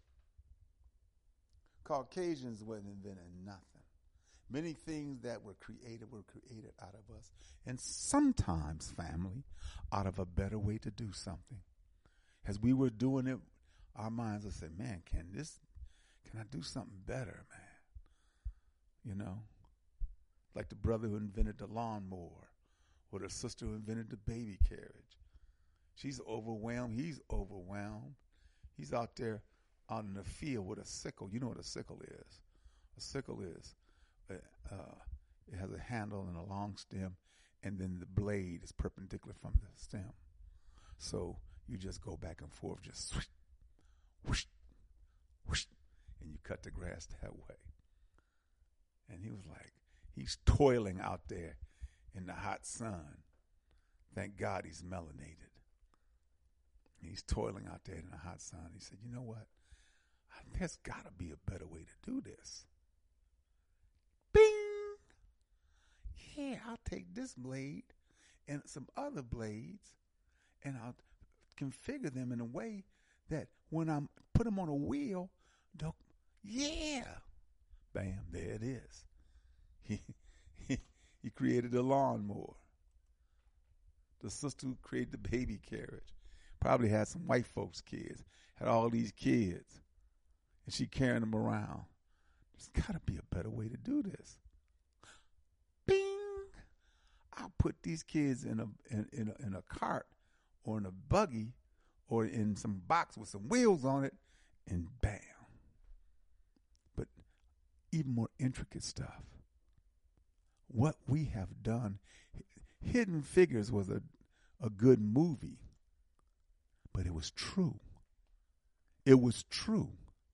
[SPEAKER 2] Caucasians wasn't inventing nothing. Many things that were created out of us. And sometimes, family, out of a better way to do something. As we were doing it, our minds would say, man, can I do something better, man? Like the brother who invented the lawnmower, or the sister who invented the baby carriage. She's overwhelmed. He's overwhelmed. He's out there out in the field with a sickle. You know what a sickle is? A sickle is, it has a handle and a long stem, and then the blade is perpendicular from the stem. So you just go back and forth, just swoosh, whoosh, whoosh, and you cut the grass that way. And he was like, he's toiling out there in the hot sun. Thank God he's melanated. He's toiling out there in the hot sun. He said, you know what? There's got to be a better way to do this. Bing! Yeah, I'll take this blade and some other blades, and I'll configure them in a way that when I put them on a wheel, yeah, bam, there it is. He created a lawnmower. The sister who created the baby carriage Probably had some white folks' kids. Had all these kids. And she carrying them around. There's got to be a better way to do this. Bing! I'll put these kids in a cart or in a buggy or in some box with some wheels on it, and bam. But even more intricate stuff. What we have done. Hidden Figures was a good movie, but it was true. It was true.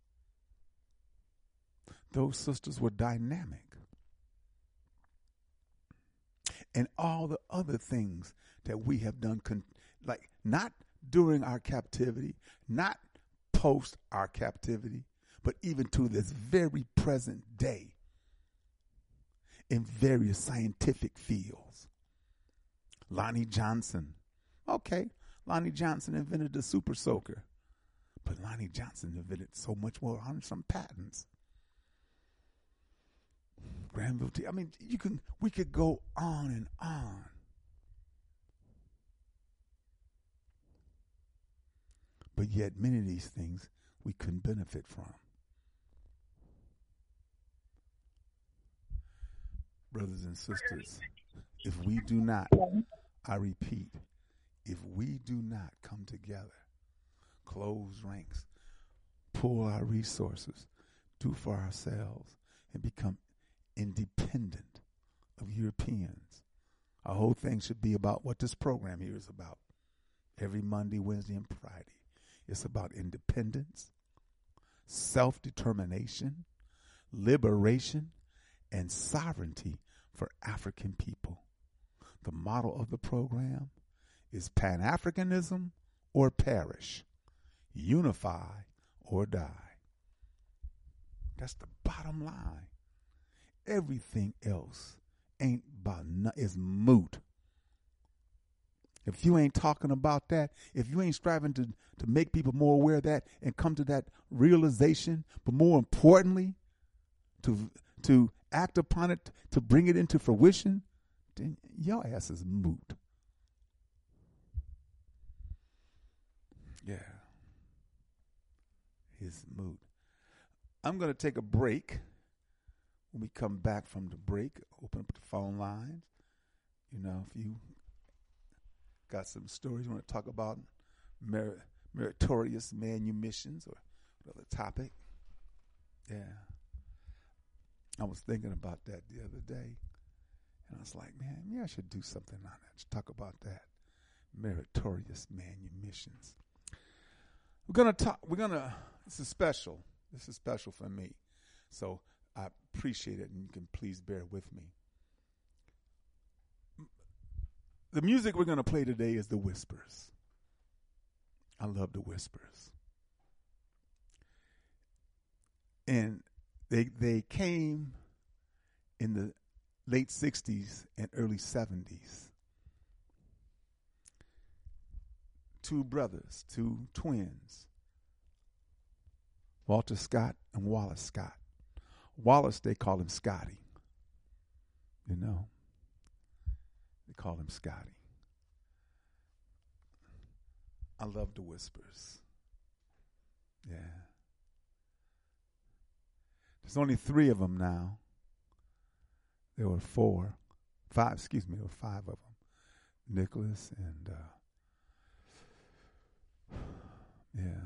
[SPEAKER 2] Those sisters were dynamic. And all the other things that we have done, like not during our captivity, not post our captivity, but even to this very present day in various scientific fields. Lonnie Johnson. Okay, Lonnie Johnson invented the super soaker. But Lonnie Johnson invented so much more, 100-some patents. Granville T. I mean, we could go on and on. But yet many of these things we couldn't benefit from. Brothers and sisters, if we do not, I repeat, if we do not come together, close ranks, pull our resources, do for ourselves, and become independent of Europeans, our whole thing should be about what this program here is about. Every Monday, Wednesday, and Friday. It's about independence, self-determination, liberation, and sovereignty for African people. The model of the program is Pan-Africanism or perish, unify or die. That's the bottom line. Everything else ain't about is moot. If you ain't talking about that, if you ain't striving to make people more aware of that and come to that realization, but more importantly, to act upon it, to bring it into fruition, then your ass is moot. Yeah. It's moot. I'm going to take a break. When we come back from the break, open up the phone lines. You know, if you got some stories you want to talk about, meritorious manumissions or another topic. Yeah. I was thinking about that the other day, and I was like, man, maybe I should do something on that. Just talk about that. Meritorious manumissions. This is special. This is special for me. So I appreciate it, and you can please bear with me. The music we're going to play today is the Whispers. I love the Whispers. And they came in the late 60s and early 70s. Two brothers, two twins, Walter Scott and Wallace Scott. Wallace, they call him Scotty. You know, they call him Scotty. I love the Whispers. Yeah. There's only 3 of them now. There were 5 of them. Nicholas and, yeah.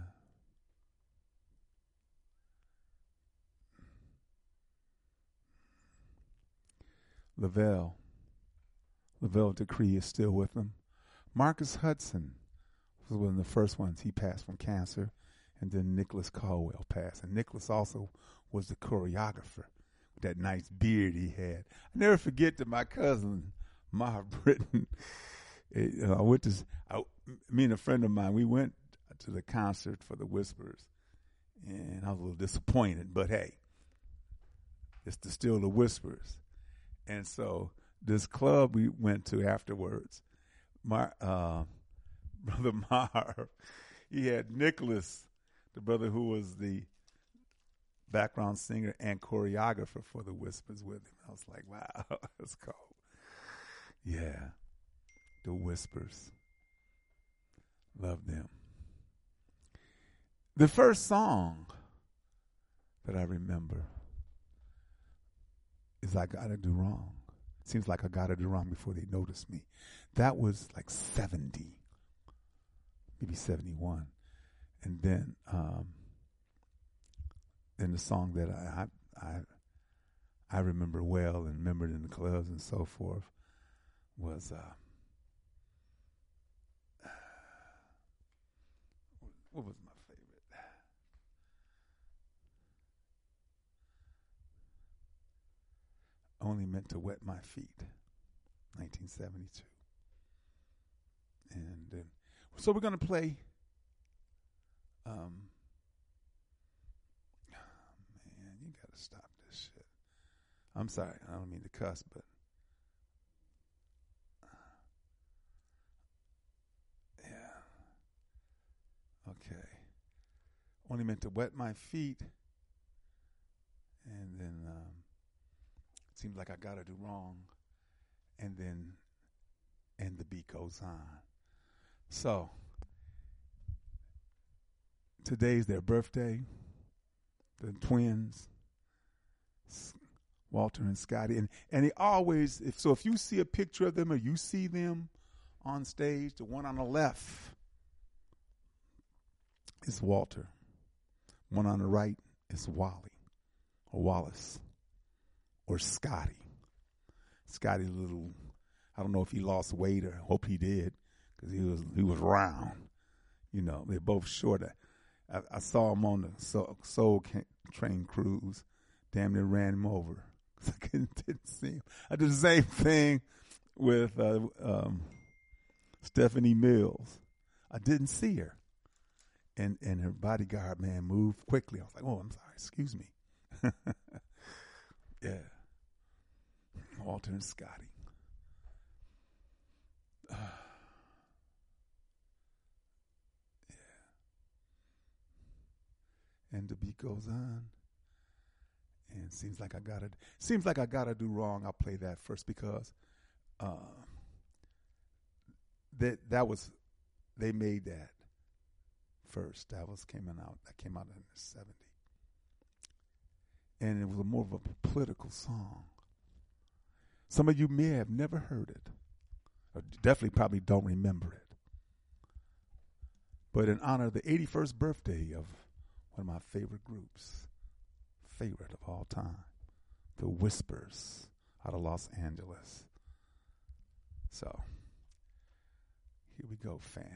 [SPEAKER 2] Lavelle Decree is still with them. Marcus Hudson was one of the first ones. He passed from cancer, and then Nicholas Caldwell passed. And Nicholas also was the choreographer with that nice beard he had. I never forget that my cousin, Marv Britton, me and a friend of mine, we went to the concert for the Whispers, and I was a little disappointed, but hey, it's still the Whispers. And so this club we went to afterwards, Brother Marv, he had Nicholas, the brother who was the background singer and choreographer for the Whispers, with him. I was like, wow, that's cool. Yeah, the Whispers. Love them. The first song that I remember is I Gotta Do Wrong. Seems like I gotta do wrong before they notice me. That was like 70, maybe 71. And then the song that I remember well and remembered in the clubs and so forth was what was my favorite? Only Meant to Wet My Feet, 1972. And then, so we're going to play, man, you got to stop this shit. I'm sorry, I don't mean to cuss, but yeah. Okay. Only Meant to Wet My Feet. And then it seems like I gotta do wrong. And the beat goes on. So today's their birthday. The twins, Walter and Scotty. And they always, if you see a picture of them or you see them on stage, the one on the left is Walter. One on the right is Wally or Wallace or Scotty. Scotty little, I don't know if he lost weight or hope he did because he was round. You know, they're both short. I saw him on the Soul Train cruise. Damn near ran him over because I didn't see him. I did the same thing with Stephanie Mills. I didn't see her. And her bodyguard, man, moved quickly. I was like, oh, I'm sorry, excuse me. Yeah. Walter and Scotty. Yeah. And the beat goes on. And seems like I gotta do wrong. I'll play that first because they made that first. That came out in the 70s. And it was more of a political song. Some of you may have never heard it. Or definitely probably don't remember it. But in honor of the 81st birthday of one of my favorite groups, favorite of all time, the Whispers out of Los Angeles. So, here we go, fam.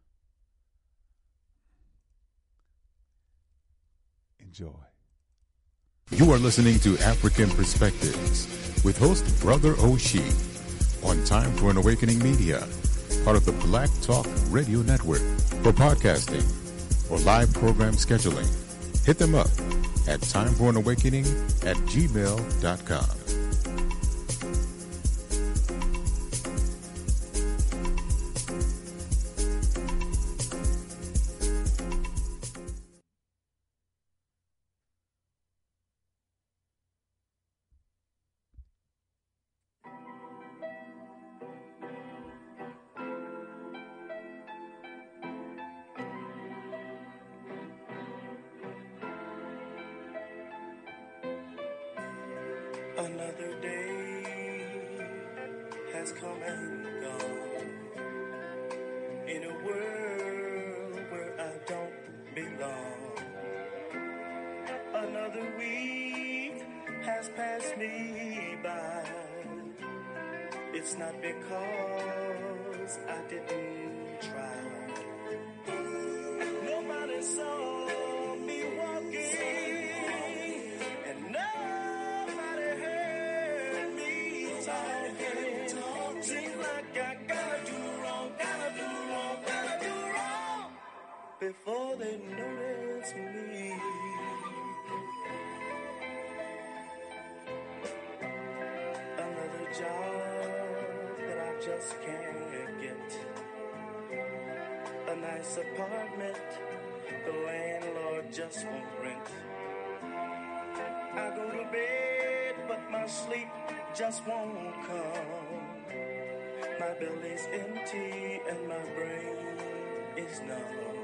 [SPEAKER 2] Enjoy.
[SPEAKER 1] You are listening to African Perspectives with host Brother Oshie on Time for an Awakening Media, part of the Black Talk Radio Network. For podcasting or live program scheduling, hit them up at timeforanawakening@gmail.com.
[SPEAKER 3] Another day has come and gone in a world where I don't belong. Another week has passed me by. It's not because I didn't try. Nobody saw me walking, and nobody heard me talking. Seems like I gotta do wrong before they notice me. Another job that I just can't get. A nice apartment the landlord just won't rent. I go to bed, but my sleep just won't come. My belly's empty and my brain is known.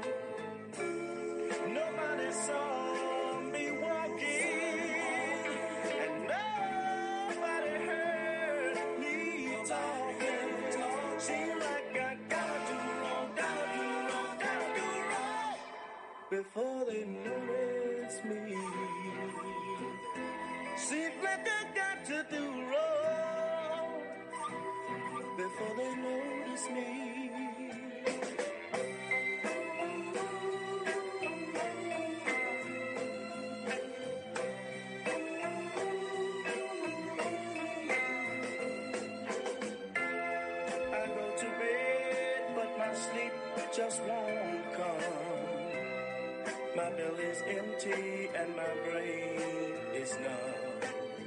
[SPEAKER 3] Nobody saw me walking, and nobody heard me talking. Seems like I gotta do wrong before they notice me. Seems like I got to do wrong before they notice me. I go to bed, but my sleep just won't come. My belly's empty and my brain is numb.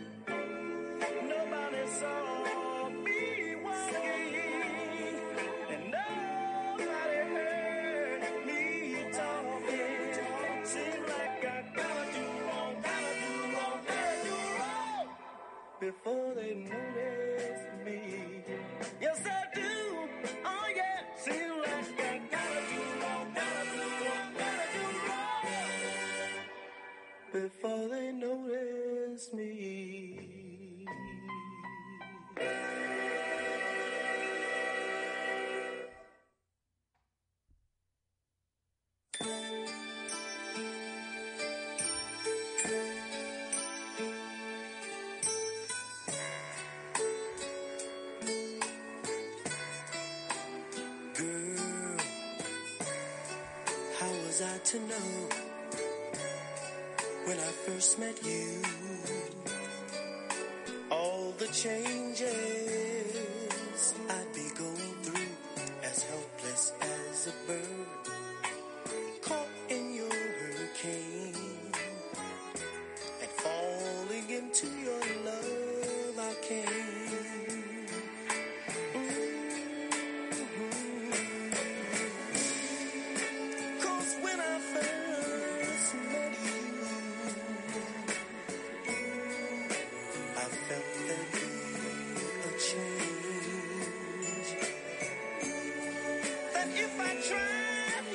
[SPEAKER 3] Nobody saw me walking, and nobody heard me talking. Seems like I gotta do wrong before they notice me. Yes, I do. Oh yeah. Seems like I gotta do wrong before they notice me. Girl, how was I to know when I first met you? All the changes I'd be going through, as helpless as a bird caught in your hurricane, and falling into your love I came. Cause when I first met you, I felt there'd be a change. That if I tried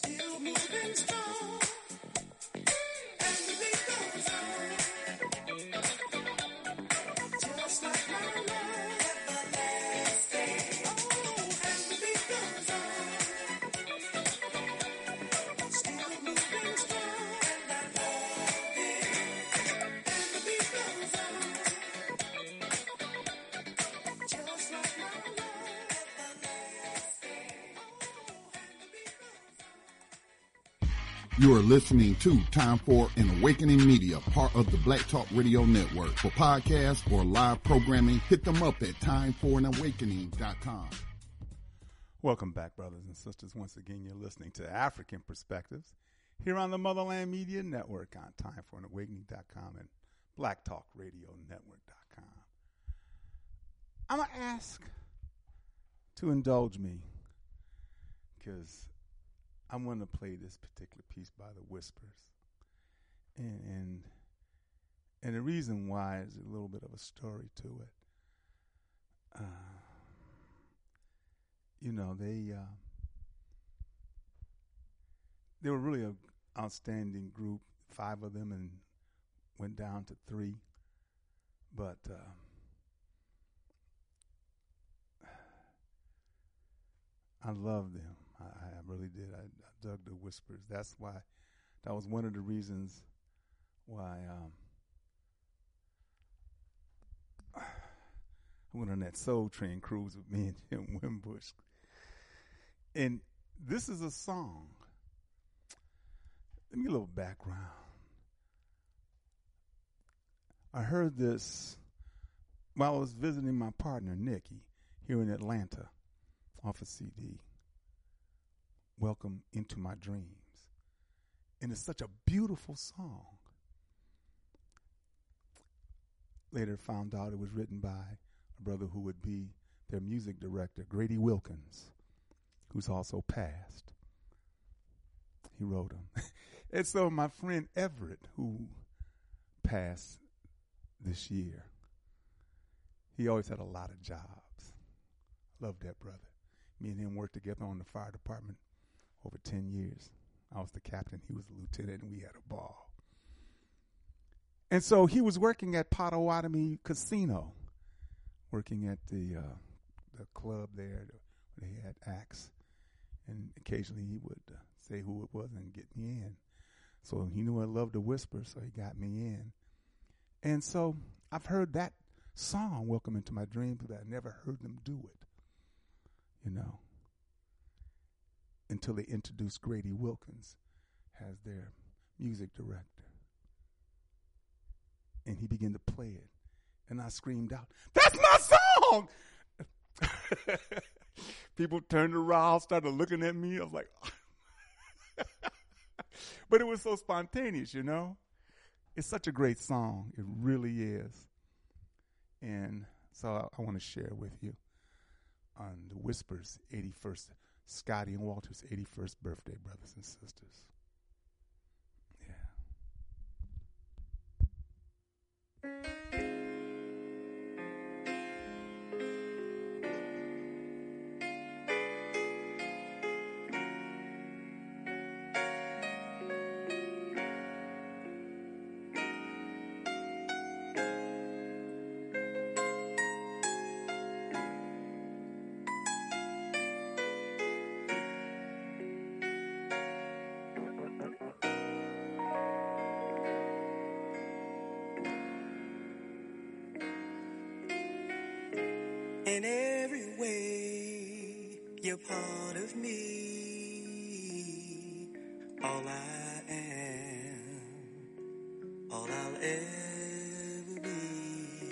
[SPEAKER 3] still moving strong. And the beat goes on. Just like my love. Everlasting. Oh, and the beat goes on. Still moving strong. And I love it. And the beat goes on. Just like my love. Everlasting. Oh, and the beat goes on.
[SPEAKER 4] You are listening to Time for an Awakening Media, part of the Black Talk Radio Network. For podcasts or live programming, hit them up at timeforanawakening.com.
[SPEAKER 2] Welcome back, brothers and sisters. Once again, you're listening to African Perspectives here on the Motherland Media Network on timeforanawakening.com and blacktalkradionetwork.com. I'm going to ask to indulge me because I want to play this particular piece by the Whispers. And the reason why is a little bit of a story to it. They were really an outstanding group, 5 of them, and went down to 3. But I love them. I really did. I dug the Whispers. That was one of the reasons why I went on that Soul Train cruise with me and Jim Wimbush. And this is a song. Let me give a little background. I heard this while I was visiting my partner, Nikki, here in Atlanta, off a CD. Welcome Into My Dreams. And it's such a beautiful song. Later found out it was written by a brother who would be their music director, Grady Wilkins, who's also passed. He wrote them. And so my friend Everett, who passed this year, he always had a lot of jobs. Love that brother. Me and him worked together on the fire department over 10 years. I was the captain, he was the lieutenant, and we had a ball. And so he was working at Potawatomi Casino, working at the club there where they had acts. And occasionally he would say who it was and get me in. So he knew I loved the Whisper, so he got me in. And so I've heard that song, Welcome Into My Dreams, but I never heard them do it, until they introduced Grady Wilkins as their music director. And he began to play it. And I screamed out, "That's my song!" People turned around, started looking at me. I was like, but it was so spontaneous, It's such a great song. It really is. And so I want to share with you on the Whispers' 81st, Scotty and Walter's 81st birthday, brothers and sisters.
[SPEAKER 3] In every way, you're part of me. All I am, all I'll ever be.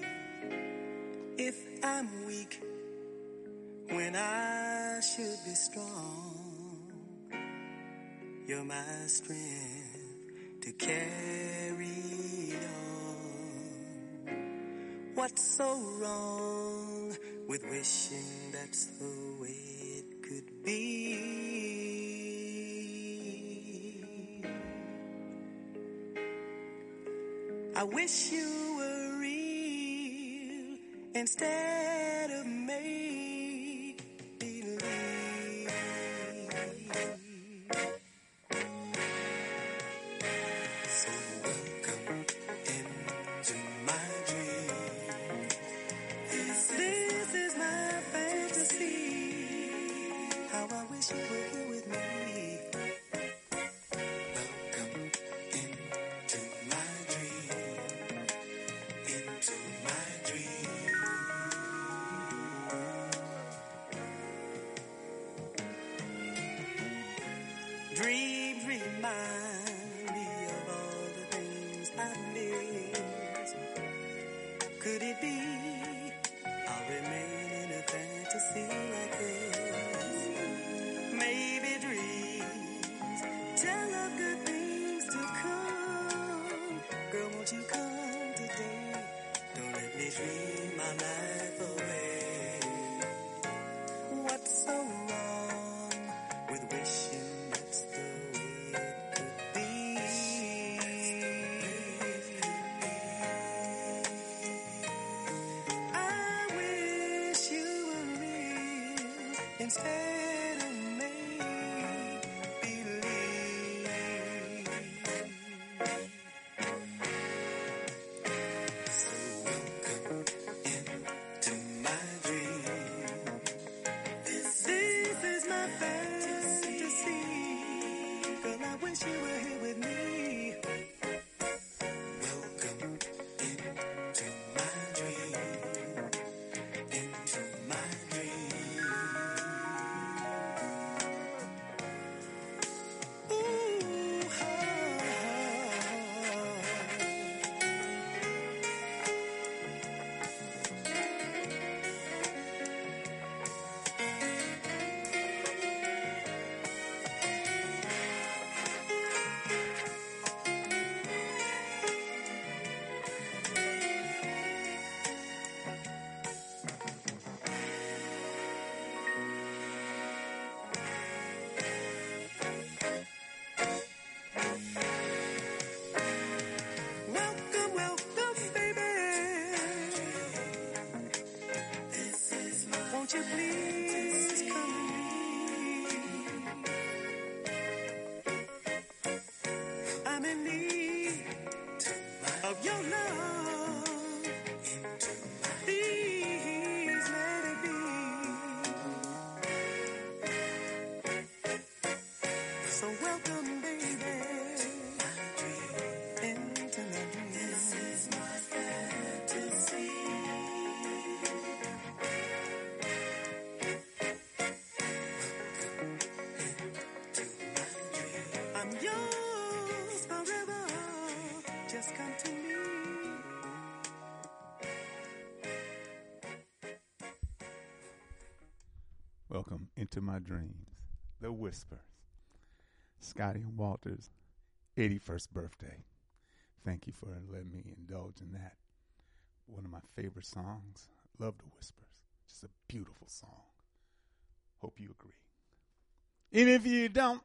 [SPEAKER 3] If I'm weak when I should be strong, you're my strength to carry on. What's so wrong with wishing that's the way it could be? I wish you were real instead of make believe. dreams remind me of all the things I've missed. Could it be I'll remain in a fantasy like this? Maybe dreams tell of good things to come. Girl, won't you come today? Don't let me dream my life away. What's so wrong with wishing that's the way it could be? I wish you were real instead of make-believe. So welcome into my dream. This is my fantasy. Girl, I wish you were here with me. Welcome into my dream. Into my dream. Ooh, welcome, welcome, baby. Won't you please come to me? I'm in need of your love. Please let it be. So welcome, baby, into my dream. This is my fantasy. I'm yours forever. Just come to me.
[SPEAKER 2] Welcome into my dreams, the Whispers. Scotty and Walter's 81st birthday. Thank you for letting me indulge in that. One of my favorite songs. Love the Whispers. Just a beautiful song. Hope you agree. And if you don't,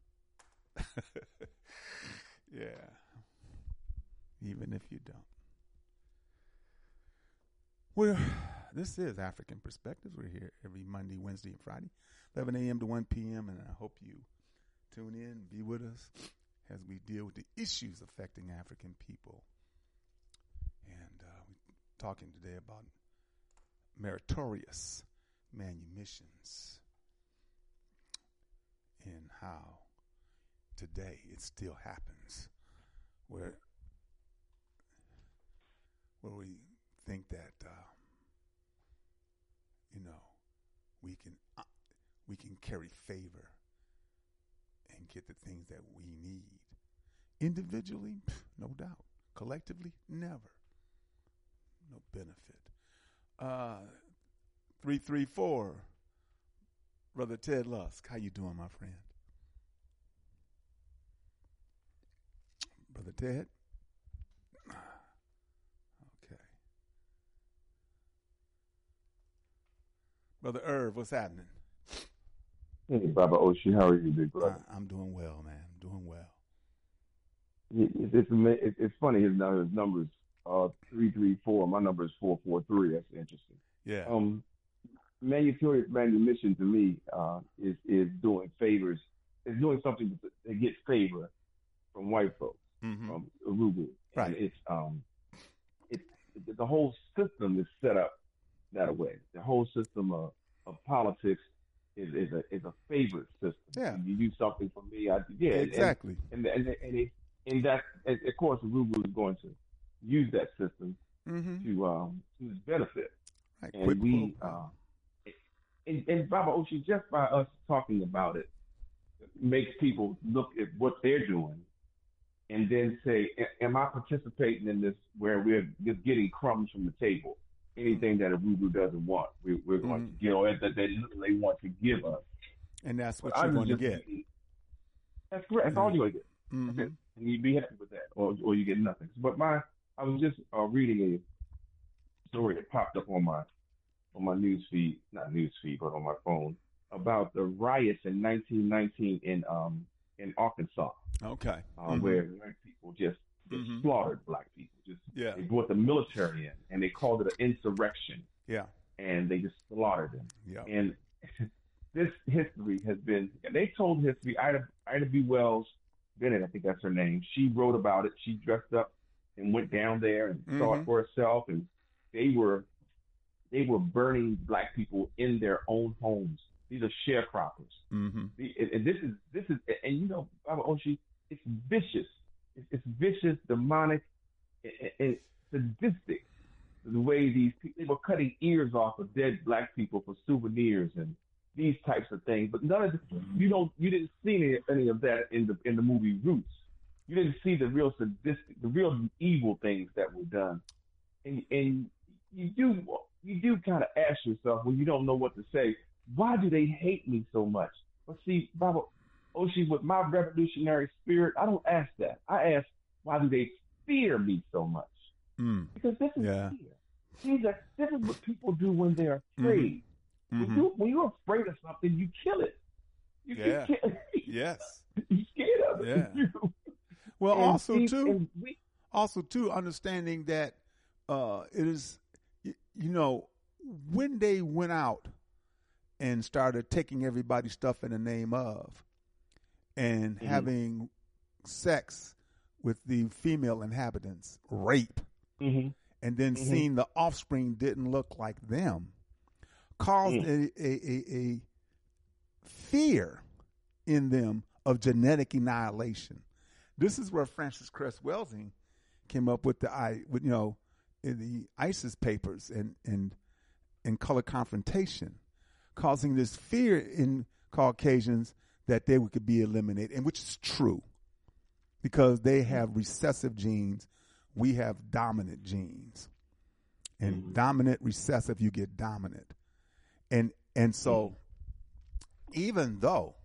[SPEAKER 2] yeah. Even if you don't. This is African Perspectives. We're here every Monday, Wednesday, and Friday, 11 a.m. to 1 p.m., and I hope you tune in, be with us as we deal with the issues affecting African people. And we're talking today about meritorious manumissions and how today it still happens, where we think that we can carry favor and get the things that we need. Individually, no doubt. Collectively, never. No benefit. 334, Brother Ted Lusk. How you doing, my friend? Brother Ted? Okay. Brother Irv, what's happening?
[SPEAKER 8] Hey, Baba Oshi, how are you, big brother?
[SPEAKER 2] I'm doing well, man. I'm doing well.
[SPEAKER 8] It's funny. His numbers 334. My number is 443. That's interesting.
[SPEAKER 2] Yeah.
[SPEAKER 8] Meritorious manumission to me is doing favors. Is doing something to get favor from white folks, from Urugu.
[SPEAKER 2] Right.
[SPEAKER 8] And the whole system is set up that way. The whole system of politics is a favorite system.
[SPEAKER 2] Yeah.
[SPEAKER 8] You do something for me,
[SPEAKER 2] exactly.
[SPEAKER 8] And that, of course, Urugu is going to use that system to his benefit.
[SPEAKER 2] Right.
[SPEAKER 8] And and Baba Oshi, just by us talking about it, makes people look at what they're doing and then say, am I participating in this where we're just getting crumbs from the table? Anything that a Rubu doesn't want, we're going to get, or that they want to give us.
[SPEAKER 2] And that's what you're going to get.
[SPEAKER 8] That's correct. That's all you're going to get. Mm-hmm. And you'd be happy with that, or you get nothing. But I was just reading a story that popped up on my news feed, not news feed, but on my phone, about the riots in 1919 in Arkansas.
[SPEAKER 2] Okay.
[SPEAKER 8] Where white people just slaughtered black people. They brought the military in, and they called it an insurrection.
[SPEAKER 2] Yeah.
[SPEAKER 8] And they just slaughtered them.
[SPEAKER 2] Yeah.
[SPEAKER 8] And this history has been, and they told history. Ida B. Wells Bennett, I think that's her name. She wrote about it. She dressed up and went down there and saw it for herself. And they were burning black people in their own homes. These are sharecroppers. And this is, and you know, Baba Oshi, it's vicious. It's vicious, demonic, and sadistic. The way these people, they were cutting ears off of dead black people for souvenirs and these types of things. But none of this, you didn't see any of that in the movie Roots. You didn't see the real sadistic, the real evil things that were done. And you do kind of ask yourself when you don't know what to say, why do they hate me so much? But see, Baba Oshi, with my revolutionary spirit, I don't ask that. I ask, why do they fear me so much? Because this is fear. This is what people do when they're afraid. When you're afraid of something, you kill it. You kill it.
[SPEAKER 2] Yes.
[SPEAKER 8] You're scared of it.
[SPEAKER 2] Yeah. Well, also too, understanding that it is, you know, when they went out and started taking everybody's stuff in the name of and having sex with the female inhabitants, rape, and then seeing the offspring didn't look like them, caused a fear in them of genetic annihilation. This is where Frances Cress Welsing came up with in the ISIS papers and color confrontation, causing this fear in Caucasians that they could be eliminated, and which is true, because they have recessive genes, we have dominant genes, and dominant recessive, you get dominant, and so even though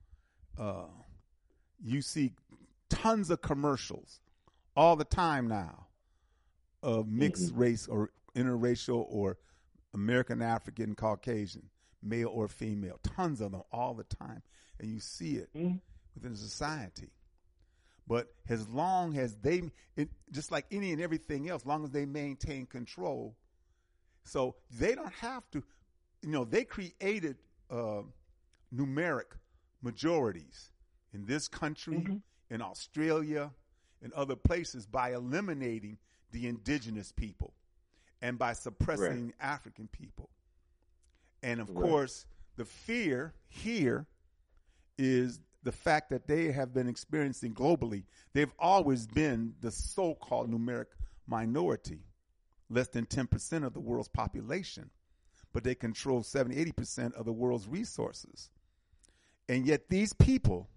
[SPEAKER 2] you see tons of commercials all the time now of mixed race or interracial or American African Caucasian, male or female, tons of them all the time, and you see it within society. But as long as just like any and everything else, as long as they maintain control, so they don't have to, they created numeric majorities in this country, in Australia, in other places by eliminating the indigenous people and by suppressing African people. And of course, the fear here is the fact that they have been experiencing globally. They've always been the so-called numeric minority, less than 10% of the world's population, but they control 70-80% of the world's resources. And yet these people,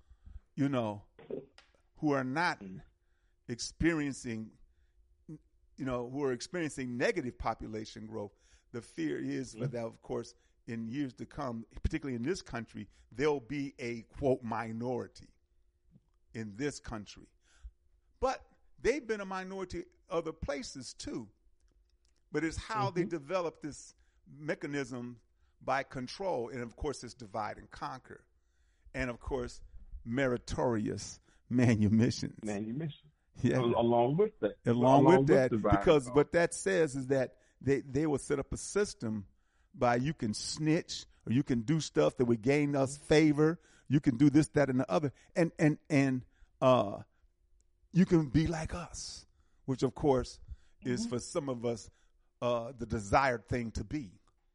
[SPEAKER 2] who are not experiencing, who are experiencing negative population growth, the fear is that, of course, in years to come, particularly in this country, there'll be a, quote, minority in this country. But they've been a minority other places, too. But it's how they develop this mechanism by control. And, of course, it's divide and conquer. And, of course, meritorious manumissions. Yeah.
[SPEAKER 8] Along with that.
[SPEAKER 2] Along with that, because what that says is that they will set up a system by you can snitch or you can do stuff that would gain us favor. You can do this, that, and the other. And you can be like us, which, of course, is for some of us the desired thing to be,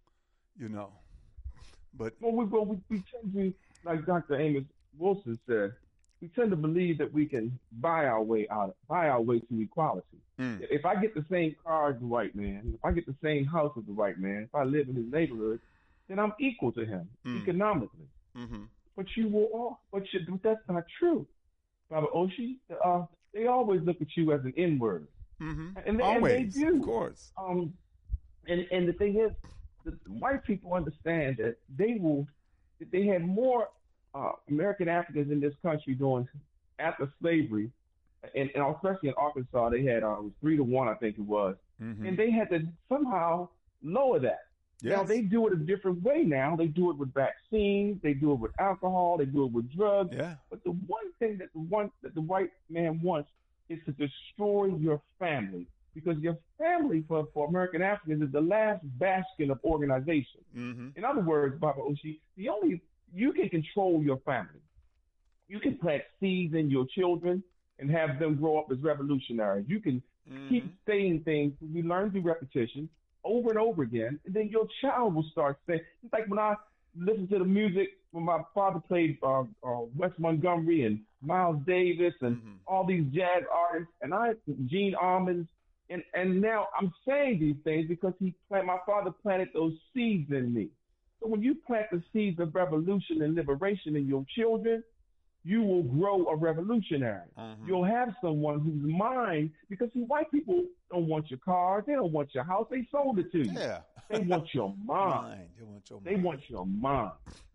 [SPEAKER 2] But
[SPEAKER 8] we tend to, like Dr. Amos Wilson said, we tend to believe that we can buy our way to equality. If I get the same car as the white man, if I get the same house as the white man, if I live in his neighborhood, then I'm equal to him economically. but that's not true, Baba Oshi. They always look at you as an N-word. And
[SPEAKER 2] Always,
[SPEAKER 8] they do.
[SPEAKER 2] of course.
[SPEAKER 8] And the thing is, the white people understand that they had more American Africans in this country after slavery, and especially in Arkansas, they had 3-1, I think it was, and they had to somehow lower that.
[SPEAKER 2] Yes.
[SPEAKER 8] Now they do it a different way. Now they do it with vaccines, they do it with alcohol, they do it with drugs.
[SPEAKER 2] Yeah.
[SPEAKER 8] But the one thing that the white man wants is to destroy your family, because your family for American Africans is the last bastion of organization. In other words, Baba Oshi, you can control your family. You can plant seeds in your children and have them grow up as revolutionaries. You can keep saying things we learn through repetition over and over again, and then your child will start saying. It's like when I listen to the music when my father played Wes Montgomery and Miles Davis and all these jazz artists, and Gene Ammons, and now I'm saying these things because my father planted those seeds in me. So when you plant the seeds of revolution and liberation in your children, you will grow a revolutionary. You'll have someone whose mind, because white people don't want your car, they don't want your house, they sold it to you.
[SPEAKER 2] Yeah.
[SPEAKER 8] They want your mind. They want your mind.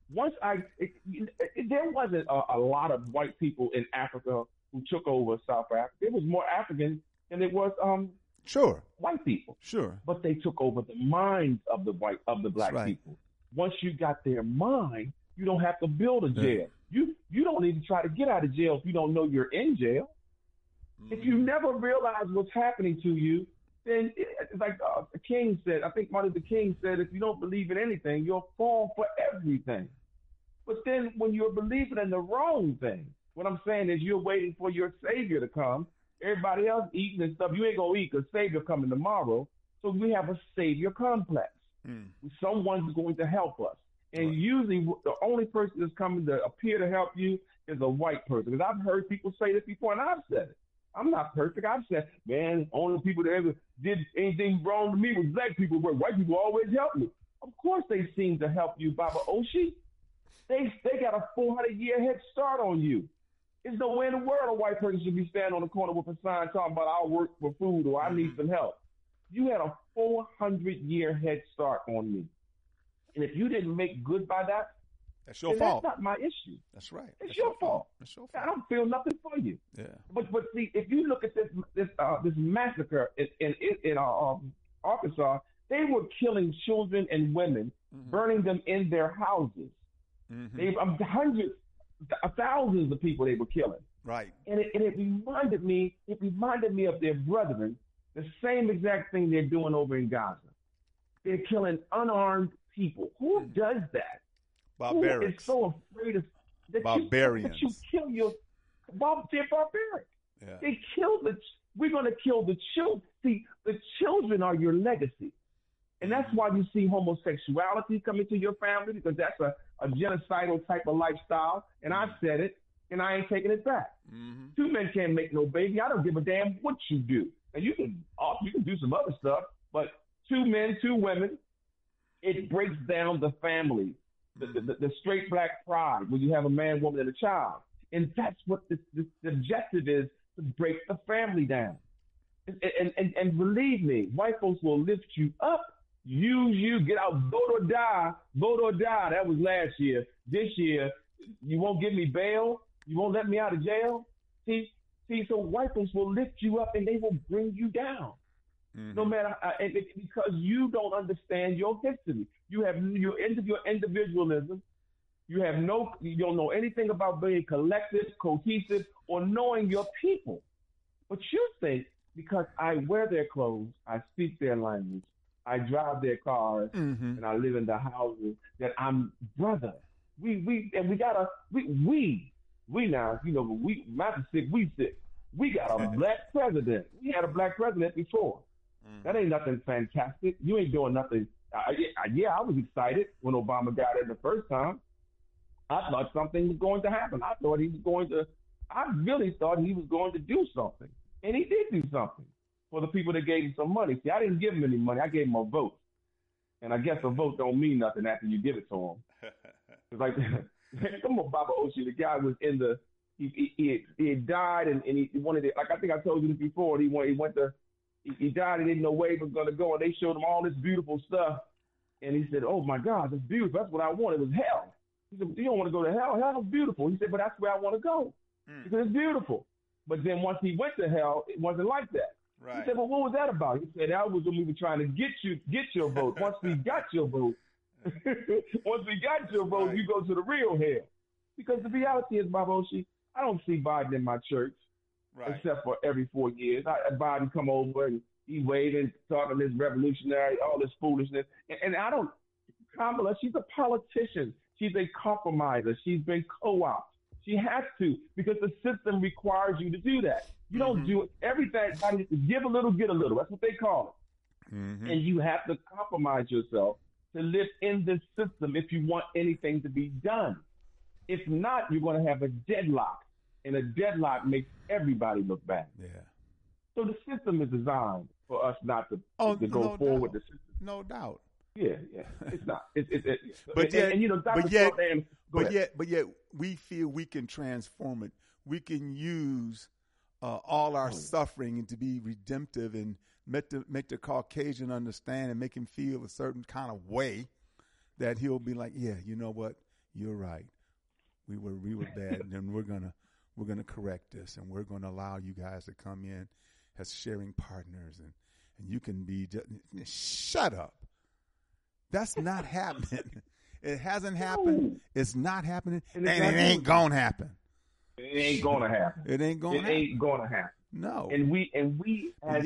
[SPEAKER 8] There wasn't a lot of white people in Africa who took over South Africa. There was more Africans than it was white people.
[SPEAKER 2] Sure.
[SPEAKER 8] But they took over the minds of the black people. Once you got their mind, you don't have to build a jail. You don't need to try to get out of jail if you don't know you're in jail. If you never realize what's happening to you, then it's like the King said, I think Martin Luther King said, if you don't believe in anything, you'll fall for everything. But then when you're believing in the wrong thing, what I'm saying is you're waiting for your Savior to come. Everybody else eating and stuff, you ain't going to eat because Savior coming tomorrow. So we have a Savior complex. Someone's going to help us. And usually the only person that's coming to appear to help you is a white person. Because I've heard people say this before, and I've said it. I'm not perfect. I've said, man, only people that ever did anything wrong to me was black people, but white people always help me. Of course they seem to help you, Baba Oshi. They got a 400-year head start on you. There's no way in the world a white person should be standing on the corner with a sign talking about I work for food or I need some help. You had a 400-year head start on me. And if you didn't make good by that,
[SPEAKER 2] that's your fault.
[SPEAKER 8] That's not my issue.
[SPEAKER 2] That's right.
[SPEAKER 8] It's your fault.
[SPEAKER 2] It's your fault.
[SPEAKER 8] I don't feel nothing for you.
[SPEAKER 2] Yeah.
[SPEAKER 8] But see, if you look at this massacre in Arkansas, they were killing children and women, burning them in their houses. They hundreds, thousands of people they were killing.
[SPEAKER 2] Right.
[SPEAKER 8] And it reminded me of their brethren, the same exact thing they're doing over in Gaza. They're killing unarmed people. Who does that?
[SPEAKER 2] Barbarics.
[SPEAKER 8] Who is so afraid of
[SPEAKER 2] barbarians?
[SPEAKER 8] You kill your they're barbaric.
[SPEAKER 2] Yeah.
[SPEAKER 8] They kill we're going to kill the children. See, the children are your legacy. And that's why you see homosexuality come into your family, because that's a genocidal type of lifestyle. And I've said it, and I ain't taking it back. Two men can't make no baby. I don't give a damn what you do. And you can do some other stuff, but two men, two women, it breaks down the family, the straight black pride, where you have a man, woman, and a child. And that's what the objective is, to break the family down. And believe me, white folks will lift you up, use you, get out, vote or die. That was last year. This year, you won't give me bail. You won't let me out of jail. See, so white folks will lift you up and they will bring you down. No matter, because you don't understand your history. You have your individualism. You don't know anything about being collective, cohesive, or knowing your people. But you think because I wear their clothes, I speak their language, I drive their cars, and I live in the houses, that I'm brother. We now, Master Sick, we sick. We got a black president. We had a black president before. That ain't nothing fantastic. You ain't doing nothing. I was excited when Obama got in the first time. I thought something was going to happen. I really thought he was going to do something. And he did do something for the people that gave him some money. See, I didn't give him any money. I gave him a vote. And I guess a vote don't mean nothing after you give it to him. It's like come on, Baba Oshi. The guy was in the he had died and he wanted it. Like I think I told you this before. He died and didn't know where he was going to go, and they showed him all this beautiful stuff. And he said, "Oh my God, that's beautiful. That's what I want. It was hell." He said, "You don't want to go to hell? Hell's beautiful." He said, "But that's where I want to go because it's beautiful." But then once he went to hell, it wasn't like that. Right. He said, "Well, what was that about?" He said, "That was when we were trying to get your vote. Once we got your vote, right. You go to the real hell." Because the reality is, Baba Oshi, I don't see Biden in my church, right, except for every 4 years. Biden come over and he waving, talking this revolutionary, all this foolishness. And I don't, Kamala, she's a politician. She's a compromiser. She's been co-opted. She has to, because the system requires you to do that. You don't do everything. Give a little, get a little. That's what they call it. And you have to compromise yourself to live in this system if you want anything to be done. If not, you're going to have a deadlock, and a deadlock makes everybody look bad. Yeah. So the system is designed for us not to go forward with the system.
[SPEAKER 2] No doubt.
[SPEAKER 8] Yeah. It's not.
[SPEAKER 2] But yet, we feel we can transform it. We can use all our suffering to be redemptive and make the Caucasian understand and make him feel a certain kind of way that he'll be like, yeah, you know what, you're right. We were bad, and we're gonna correct this, and we're gonna allow you guys to come in as sharing partners, and you can be shut up. That's not happening. It hasn't happened. It's not happening, and it ain't gonna happen.
[SPEAKER 8] It ain't gonna happen.
[SPEAKER 2] It ain't gonna happen. No.
[SPEAKER 8] And we have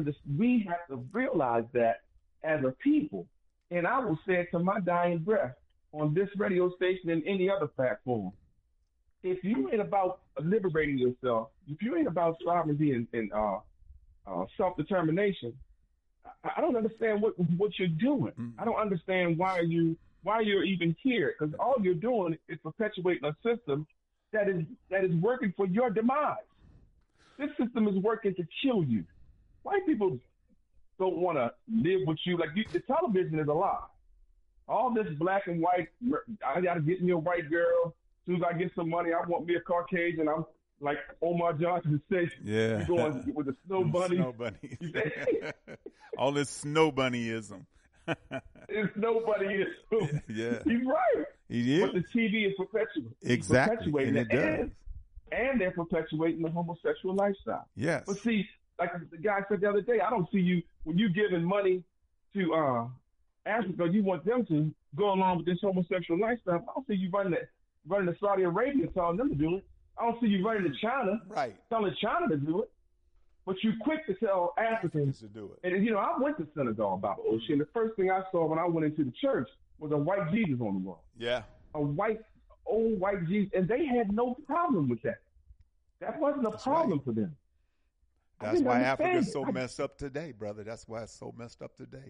[SPEAKER 8] to realize that as a people. And I will say it to my dying breath on this radio station and any other platform. If you ain't about liberating yourself, if you ain't about sovereignty and self-determination, I don't understand what you're doing. I don't understand why you're even here, because all you're doing is perpetuating a system that is working for your demise. This system is working to kill you. White people don't want to live with you. Like the television is a lie. All this black and white, I got to get me a white girl. As soon as I get some money, I want me a Caucasian. I'm like Omar Johnson says, you're going with the snow bunny.
[SPEAKER 2] Snow bunny. All this snow bunnyism.
[SPEAKER 8] It's nobodyism.
[SPEAKER 2] Yeah.
[SPEAKER 8] He's right.
[SPEAKER 2] He is.
[SPEAKER 8] But the TV is perpetuating.
[SPEAKER 2] Exactly. And it does.
[SPEAKER 8] And they're perpetuating the homosexual lifestyle.
[SPEAKER 2] Yes.
[SPEAKER 8] But see, like the guy said the other day, I don't see you, when you giving money to Africa, you want them to go along with this homosexual lifestyle. I don't see you running to Saudi Arabia telling them to do it. I don't see you running to China, telling China to do it. But you quick to tell Africans
[SPEAKER 2] to do it.
[SPEAKER 8] And, I went to Senegal, Baba Oshi, and the first thing I saw when I went into the church was a white Jesus on the wall.
[SPEAKER 2] Yeah.
[SPEAKER 8] A old white Jesus, and they had no problem with that. That wasn't a problem for them.
[SPEAKER 2] That's why Africa's so messed up today, brother. That's why it's so messed up today.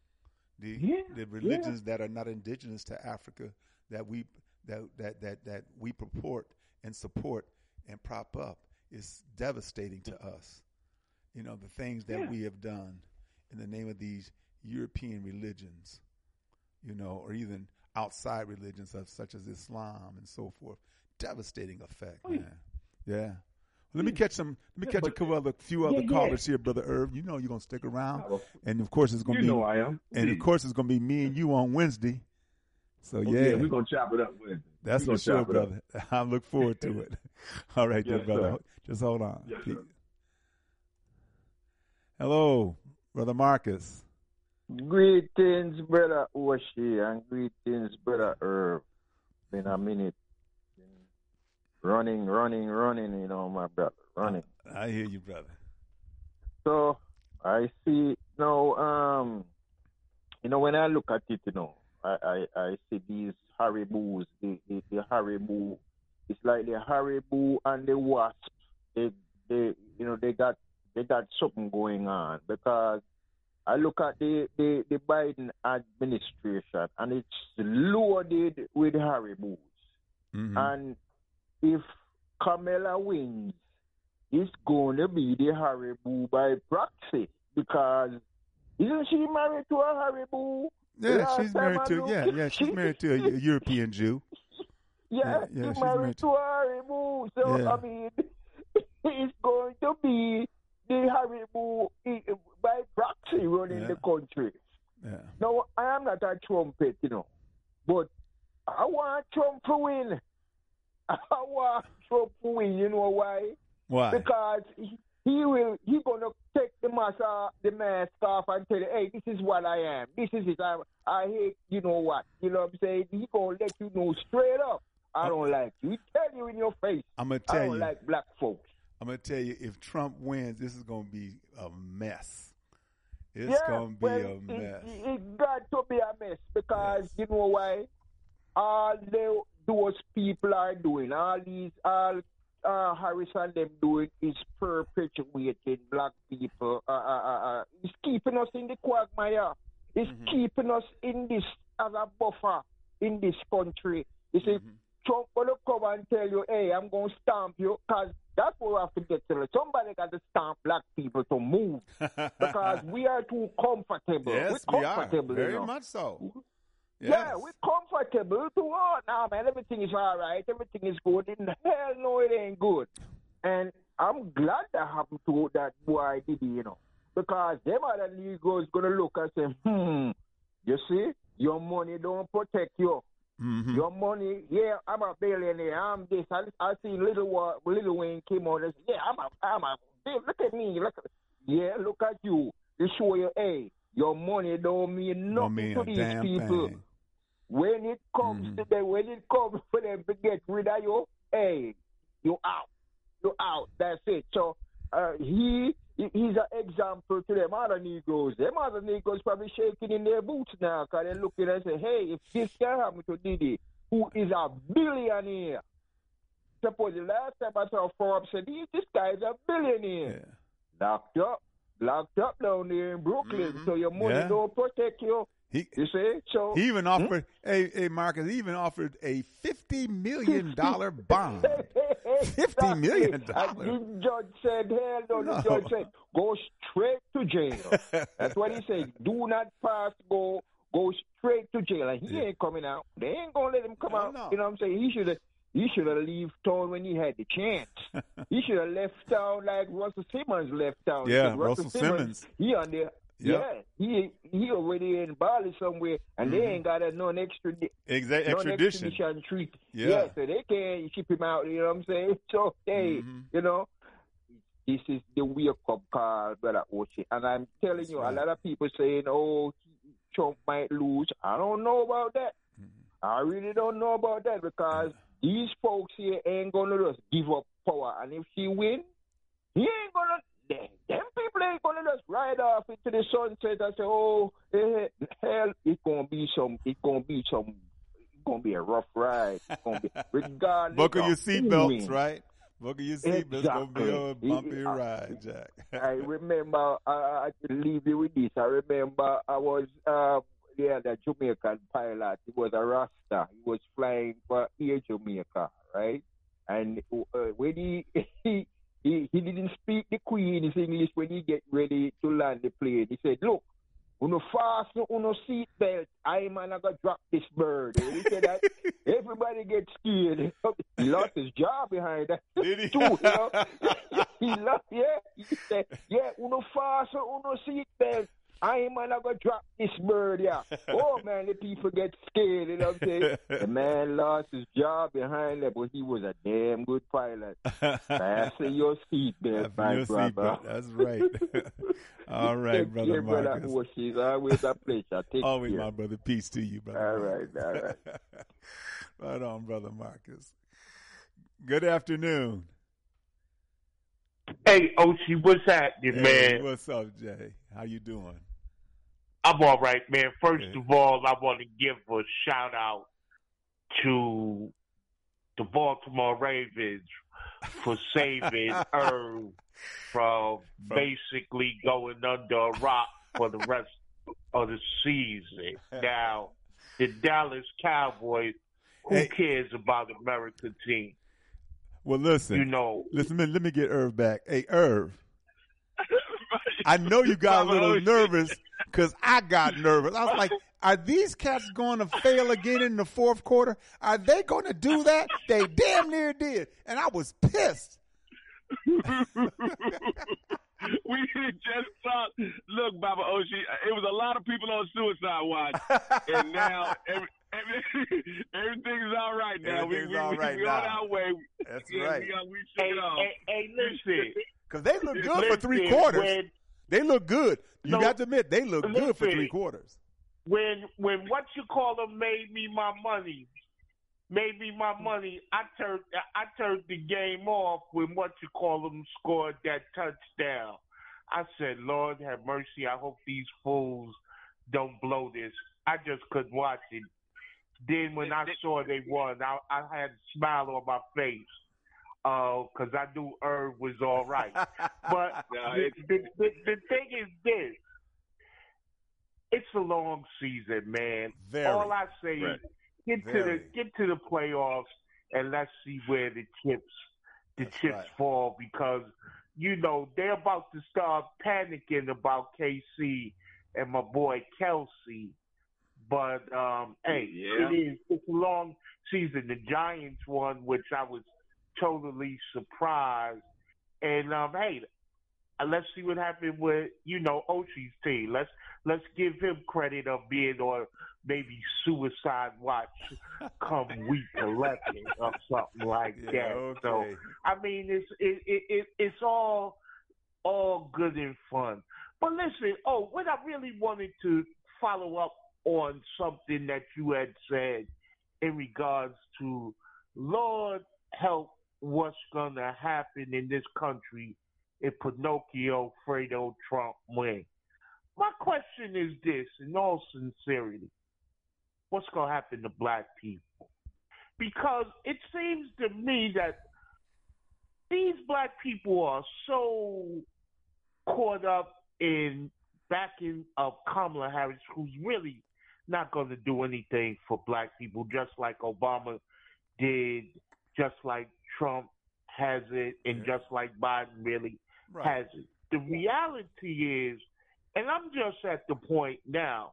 [SPEAKER 2] The religions that are not indigenous to Africa that we purport and support and prop up is devastating to us. The things that we have done in the name of these European religions, or even outside religions such as Islam and so forth. Devastating effect, man. Yeah. Let me catch a few other callers here, Brother Irv. You're going to stick around, and of course it's going to be.
[SPEAKER 8] I am.
[SPEAKER 2] And of course it's going to be me and you on Wednesday. So
[SPEAKER 8] we're going to chop it up Wednesday.
[SPEAKER 2] That's for sure, brother. I look forward to it. All right, brother. Sir. Just hold on.
[SPEAKER 8] Yes,
[SPEAKER 2] hello, Brother Marcus.
[SPEAKER 9] Greetings, Brother Oshi, and greetings, Brother Irv. Been a minute. Running, my brother, running.
[SPEAKER 2] I hear you, brother.
[SPEAKER 9] So, I see, when I look at it, I see these Haribus, the Haribu. It's like the Haribu and the Wasp. They got something going on, because I look at the Biden administration, and it's loaded with Haribus. And if Kamala wins, it's going to be the Haribu by proxy, because isn't she married to a Haribu?
[SPEAKER 2] Yeah, she's married to she's married to a European Jew.
[SPEAKER 9] Yeah,
[SPEAKER 2] yeah,
[SPEAKER 9] he's
[SPEAKER 2] she's
[SPEAKER 9] married
[SPEAKER 2] married
[SPEAKER 9] to Haribo. So,
[SPEAKER 2] Yeah.
[SPEAKER 9] I mean, it's going to be the Haribo by proxy running
[SPEAKER 2] Yeah.
[SPEAKER 9] the country.
[SPEAKER 2] Yeah.
[SPEAKER 9] Now, I am not a trumpet, but I want Trump to win. I want Trump to win. You know why?
[SPEAKER 2] Why?
[SPEAKER 9] Because he gonna take the mask off and tell you, hey, this is what I am. This is it. I hate, you know what? You know what I'm saying? He gonna let you know straight up. I don't like you. He tell you in your face.
[SPEAKER 2] I'm gonna
[SPEAKER 9] I
[SPEAKER 2] tell
[SPEAKER 9] don't
[SPEAKER 2] you.
[SPEAKER 9] like black folks.
[SPEAKER 2] I'm gonna tell you, if Trump wins, this is gonna be a mess. It's
[SPEAKER 9] Yeah,
[SPEAKER 2] gonna be
[SPEAKER 9] well,
[SPEAKER 2] a mess.
[SPEAKER 9] It got to be a mess because you know why? All those people are doing, all Harris and them doing is perpetuating black people. It's keeping us in the quagmire. It's keeping us in this as a buffer in this country. You see, Trump gonna come and tell you, hey, I'm gonna stamp you, because that's what we have to get to. Somebody got to stamp black people to move because we are too comfortable.
[SPEAKER 2] Yes,
[SPEAKER 9] we're
[SPEAKER 2] we are.
[SPEAKER 9] comfortable,
[SPEAKER 2] Very much so. Yes.
[SPEAKER 9] Yeah, we're comfortable too. Oh, now, man, everything is all right. Everything is good. In the hell, no, it ain't good. And I'm glad that happened to that boy, Diddy, because them other Negroes going to look and say, you see, your money don't protect you. Your money, yeah, I'm a billionaire. I'm this. I see Little Wayne came on and said, yeah, I'm a look at me. Look at you. They show you, hey, your money don't mean nothing to these people.
[SPEAKER 2] Thing.
[SPEAKER 9] When it comes to them, when it comes for them to get rid of you, hey, you out. You're out. That's it. So he's an example to them other Negroes. Them other Negroes probably shaking in their boots now because they're looking and say, hey, if this can happen to Diddy, who is a billionaire. Suppose the last time I saw Forbes said, this guy is a billionaire. Yeah. Locked up down there in Brooklyn, so your money don't protect you. You see? So
[SPEAKER 2] he even offered, hey Marcus, he even offered a $50 million bond. $50 million.
[SPEAKER 9] The judge said, hell no. The judge said, go straight to jail. That's what he said. Do not pass, go straight to jail. And he ain't coming out. They ain't going to let him come out. No. You know what I'm saying? He should have left town when he had the chance. He should have left town like Russell Simmons left town.
[SPEAKER 2] Yeah, Russell Simmons.
[SPEAKER 9] He on there. Yeah, he already in Bali somewhere, and they ain't got no extradition treaty. Yeah, so they can't ship him out. You know what I'm saying? So hey, this is the wake-up call, Brother Oshie. And I'm telling you, a lot of people saying, "Oh, Trump might lose." I don't know about that. I really don't know about that because these folks here ain't gonna just give up power, and if she win, he ain't gonna. Them people ain't gonna just ride off into the sunset and say, "Oh, hell, it's gonna be a rough ride. It's gonna be regardless."
[SPEAKER 2] Buckle your seatbelts, right? Buckle your seatbelts. It's gonna be a bumpy ride, Jack.
[SPEAKER 9] I remember. I can leave you with this. I remember I was the Jamaican pilot. He was a Rasta. He was flying for Air Jamaica, right? And when he didn't speak the Queen's English when he get ready to land the plane. He said, look, uno fasten uno seatbelt. I'm going to drop this bird. And he said that everybody gets scared. He lost his job behind that.
[SPEAKER 2] Did he?
[SPEAKER 9] Too, He lost, He said, uno fasten uno seatbelt. I'm going to drop this bird, Oh, man, the people get scared, you know what I'm saying? The man lost his job behind that, but he was a damn good pilot. Fasten your seatbelt, my brother.
[SPEAKER 2] That's right. All right, Brother Marcus.
[SPEAKER 9] It's always a pleasure.
[SPEAKER 2] Always, my brother. Peace to you, brother.
[SPEAKER 9] All right.
[SPEAKER 2] Right on, Brother Marcus. Good afternoon.
[SPEAKER 10] Hey, Oshie, what's happening, man?
[SPEAKER 2] What's up, Jay? How you doing?
[SPEAKER 10] I'm all right, man. First of all, I want to give a shout-out to the Baltimore Ravens for saving Irv from basically going under a rock for the rest of the season. Now, the Dallas Cowboys, who cares about the American team?
[SPEAKER 2] Well, listen. Listen, let me get Irv back. Hey, Irv. I know you got a little nervous because I got nervous. I Are these cats going to fail again in the fourth quarter? Are they going to do that? They damn near did, and I was pissed.
[SPEAKER 8] We just saw. Look, Baba Oshi, it was a lot of people on suicide watch, and now everything's all right now.
[SPEAKER 2] Everything's
[SPEAKER 8] we
[SPEAKER 2] all right
[SPEAKER 8] on
[SPEAKER 2] now.
[SPEAKER 8] our way.
[SPEAKER 2] That's
[SPEAKER 8] yeah,
[SPEAKER 2] right.
[SPEAKER 8] We shook it off.
[SPEAKER 10] Hey, listen.
[SPEAKER 2] Because they look good for 3 quarters. They look good. You got to admit, they look good for 3 quarters.
[SPEAKER 10] When what you call them made me my money, I turned the game off when what you call them scored that touchdown. I said, Lord have mercy. I hope these fools don't blow this. I just couldn't watch it. Then when I saw they won, I had a smile on my face because I knew Irv was all right. But the thing is this. It's a long season, man. All I say is get to the playoffs and let's see where the chips fall, because you know they're about to start panicking about KC and my boy Kelsey. But it's a long season. The Giants won, which I was totally surprised. And let's see what happened with Oshie's team. Let's give him credit of being on maybe suicide watch come week 11 or something like that.
[SPEAKER 2] Okay.
[SPEAKER 10] So I mean, it's all good and fun. But listen, what I really wanted to follow up on something that you had said in regards to Lord help what's gonna happen in this country if Pinocchio Fredo Trump win. My question is this, in all sincerity, what's going to happen to black people? Because it seems to me that these black people are so caught up in backing of Kamala Harris, who's really not going to do anything for black people, just like Obama did, just like Trump has it, and just like Biden really has it. The reality is, and I'm just at the point now,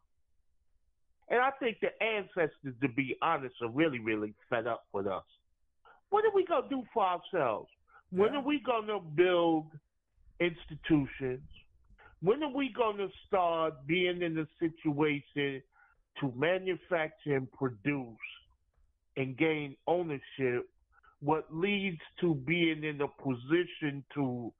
[SPEAKER 10] and I think the ancestors, to be honest, are really, really fed up with us. What are we going to do for ourselves? When are we going to build institutions? When are we going to start being in a situation to manufacture and produce and gain ownership, what leads to being in a position to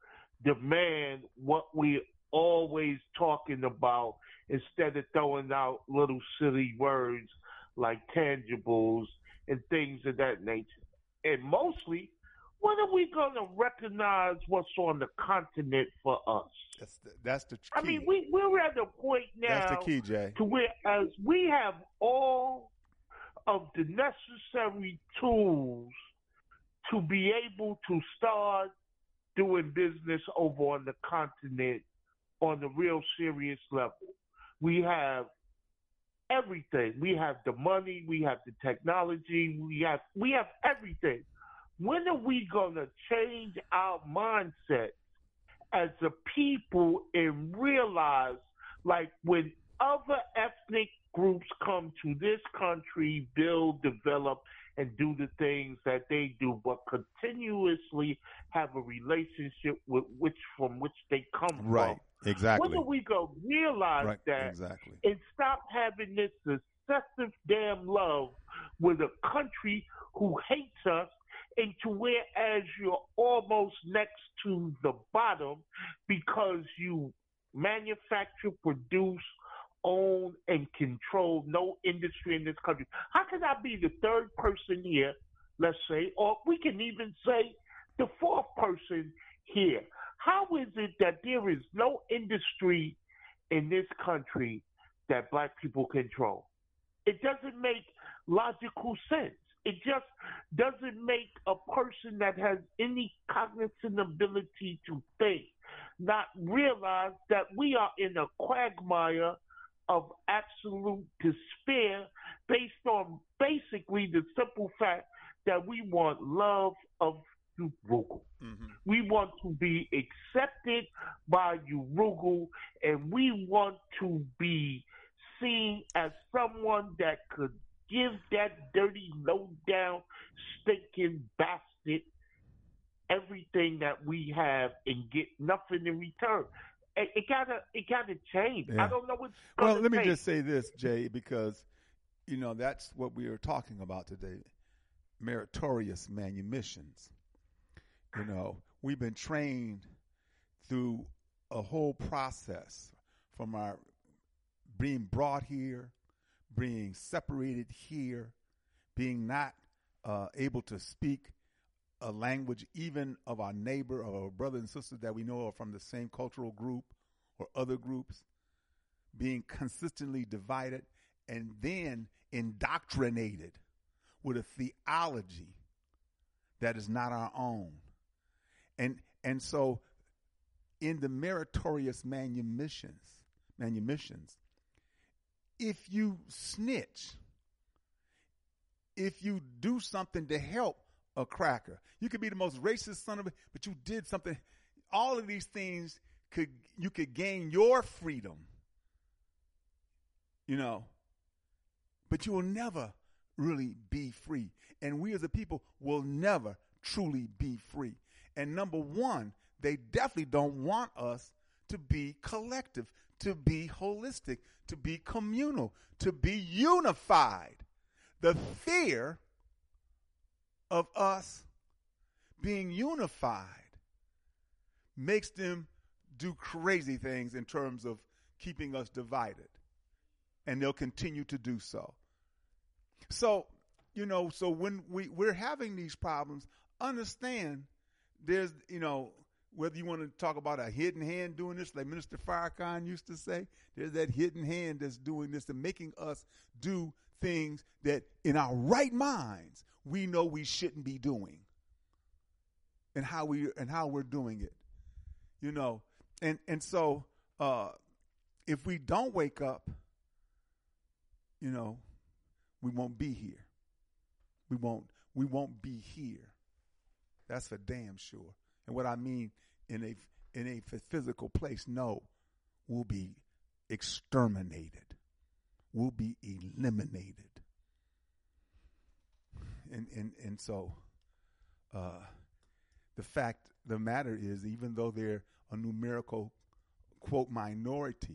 [SPEAKER 10] demand what we always talking about, instead of throwing out little silly words like tangibles and things of that nature. And mostly, when are we going to recognize what's on the continent for us?
[SPEAKER 2] That's the key.
[SPEAKER 10] I mean, we're at a point now.
[SPEAKER 2] That's the key, Jay.
[SPEAKER 10] To where as we have all of the necessary tools to be able to start doing business over on the continent on a real serious level. We have everything. We have the money. We have the technology. We have everything. When are we going to change our mindset as a people and realize, like, when other ethnic groups come to this country, build, develop, and do the things that they do, but continuously have a relationship from which they come from?
[SPEAKER 2] Exactly.
[SPEAKER 10] When are we going to realize that and stop having this excessive damn love with a country who hates us, and to whereas you're almost next to the bottom because you manufacture, produce, own, and control no industry in this country? How can I be the third person here, let's say, or we can even say the fourth person here? How is it that there is no industry in this country that black people control? It doesn't make logical sense. It just doesn't make a person that has any cognitive ability to think not realize that we are in a quagmire of absolute despair based on basically the simple fact that we want love of Urugu. Mm-hmm. We want to be accepted by Urugu, and we want to be seen as someone that could give that dirty, low-down, stinking bastard everything that we have and get nothing in return. It gotta change.
[SPEAKER 2] Yeah.
[SPEAKER 10] I don't know what's
[SPEAKER 2] Well,
[SPEAKER 10] gonna
[SPEAKER 2] let me
[SPEAKER 10] take.
[SPEAKER 2] just say this, Jay, because that's what we are talking about today: meritorious manumissions. We've been trained through a whole process from our being brought here, being separated here, being not able to speak a language even of our neighbor or our brothers and sisters that we know are from the same cultural group or other groups, being consistently divided and then indoctrinated with a theology that is not our own. And so in the meritorious manumissions, if you snitch, if you do something to help a cracker, you could be the most racist son of a, but you did something. All of these things you could gain your freedom, but you will never really be free. And we as a people will never truly be free. And number one, they definitely don't want us to be collective, to be holistic, to be communal, to be unified. The fear of us being unified makes them do crazy things in terms of keeping us divided. And they'll continue to do so. So, so when we're having these problems, understand there's, whether you want to talk about a hidden hand doing this, like Minister Farrakhan used to say, there's that hidden hand that's doing this and making us do things that in our right minds we know we shouldn't be doing, and how we're doing it, and so if we don't wake up, we won't be here. We won't be here. That's for damn sure. And what I mean in a physical place, no, we'll be exterminated. We'll be eliminated. And so the fact the matter is, even though they're a numerical, quote, minority,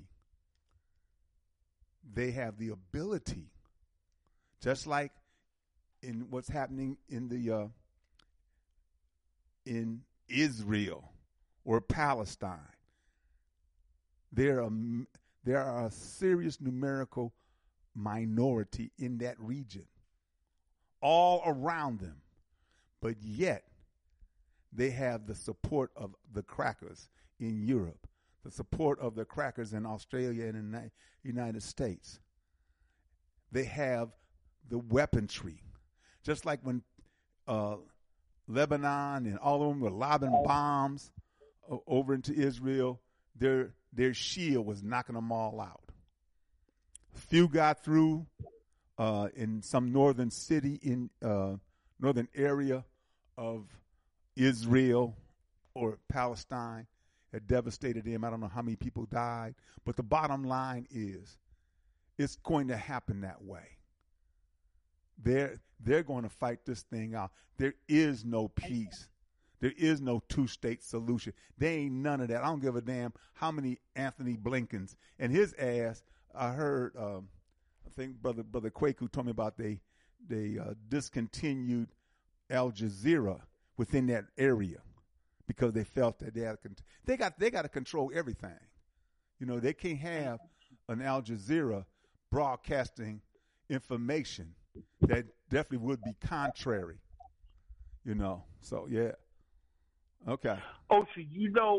[SPEAKER 2] they have the ability, just like in what's happening in in Israel or Palestine. There are a serious numerical minority in that region, all around them, but yet they have the support of the crackers in Europe, the support of the crackers in Australia and in the United States. They have the weaponry, just like when Lebanon and all of them were lobbing bombs over into Israel, their shield was knocking them all out. Few got through in some northern city in northern area of Israel or Palestine. It devastated them. I don't know how many people died, but the bottom line is it's going to happen that way. They're going to fight this thing out. There is no peace. There is no two-state solution. There ain't none of that. I don't give a damn how many Anthony Blinkens and his ass. I heard, I think Brother Kwaku told me about they discontinued Al Jazeera within that area because they felt that they got to control everything. They can't have an Al Jazeera broadcasting information that definitely would be contrary. So yeah. Okay.
[SPEAKER 10] Oshi,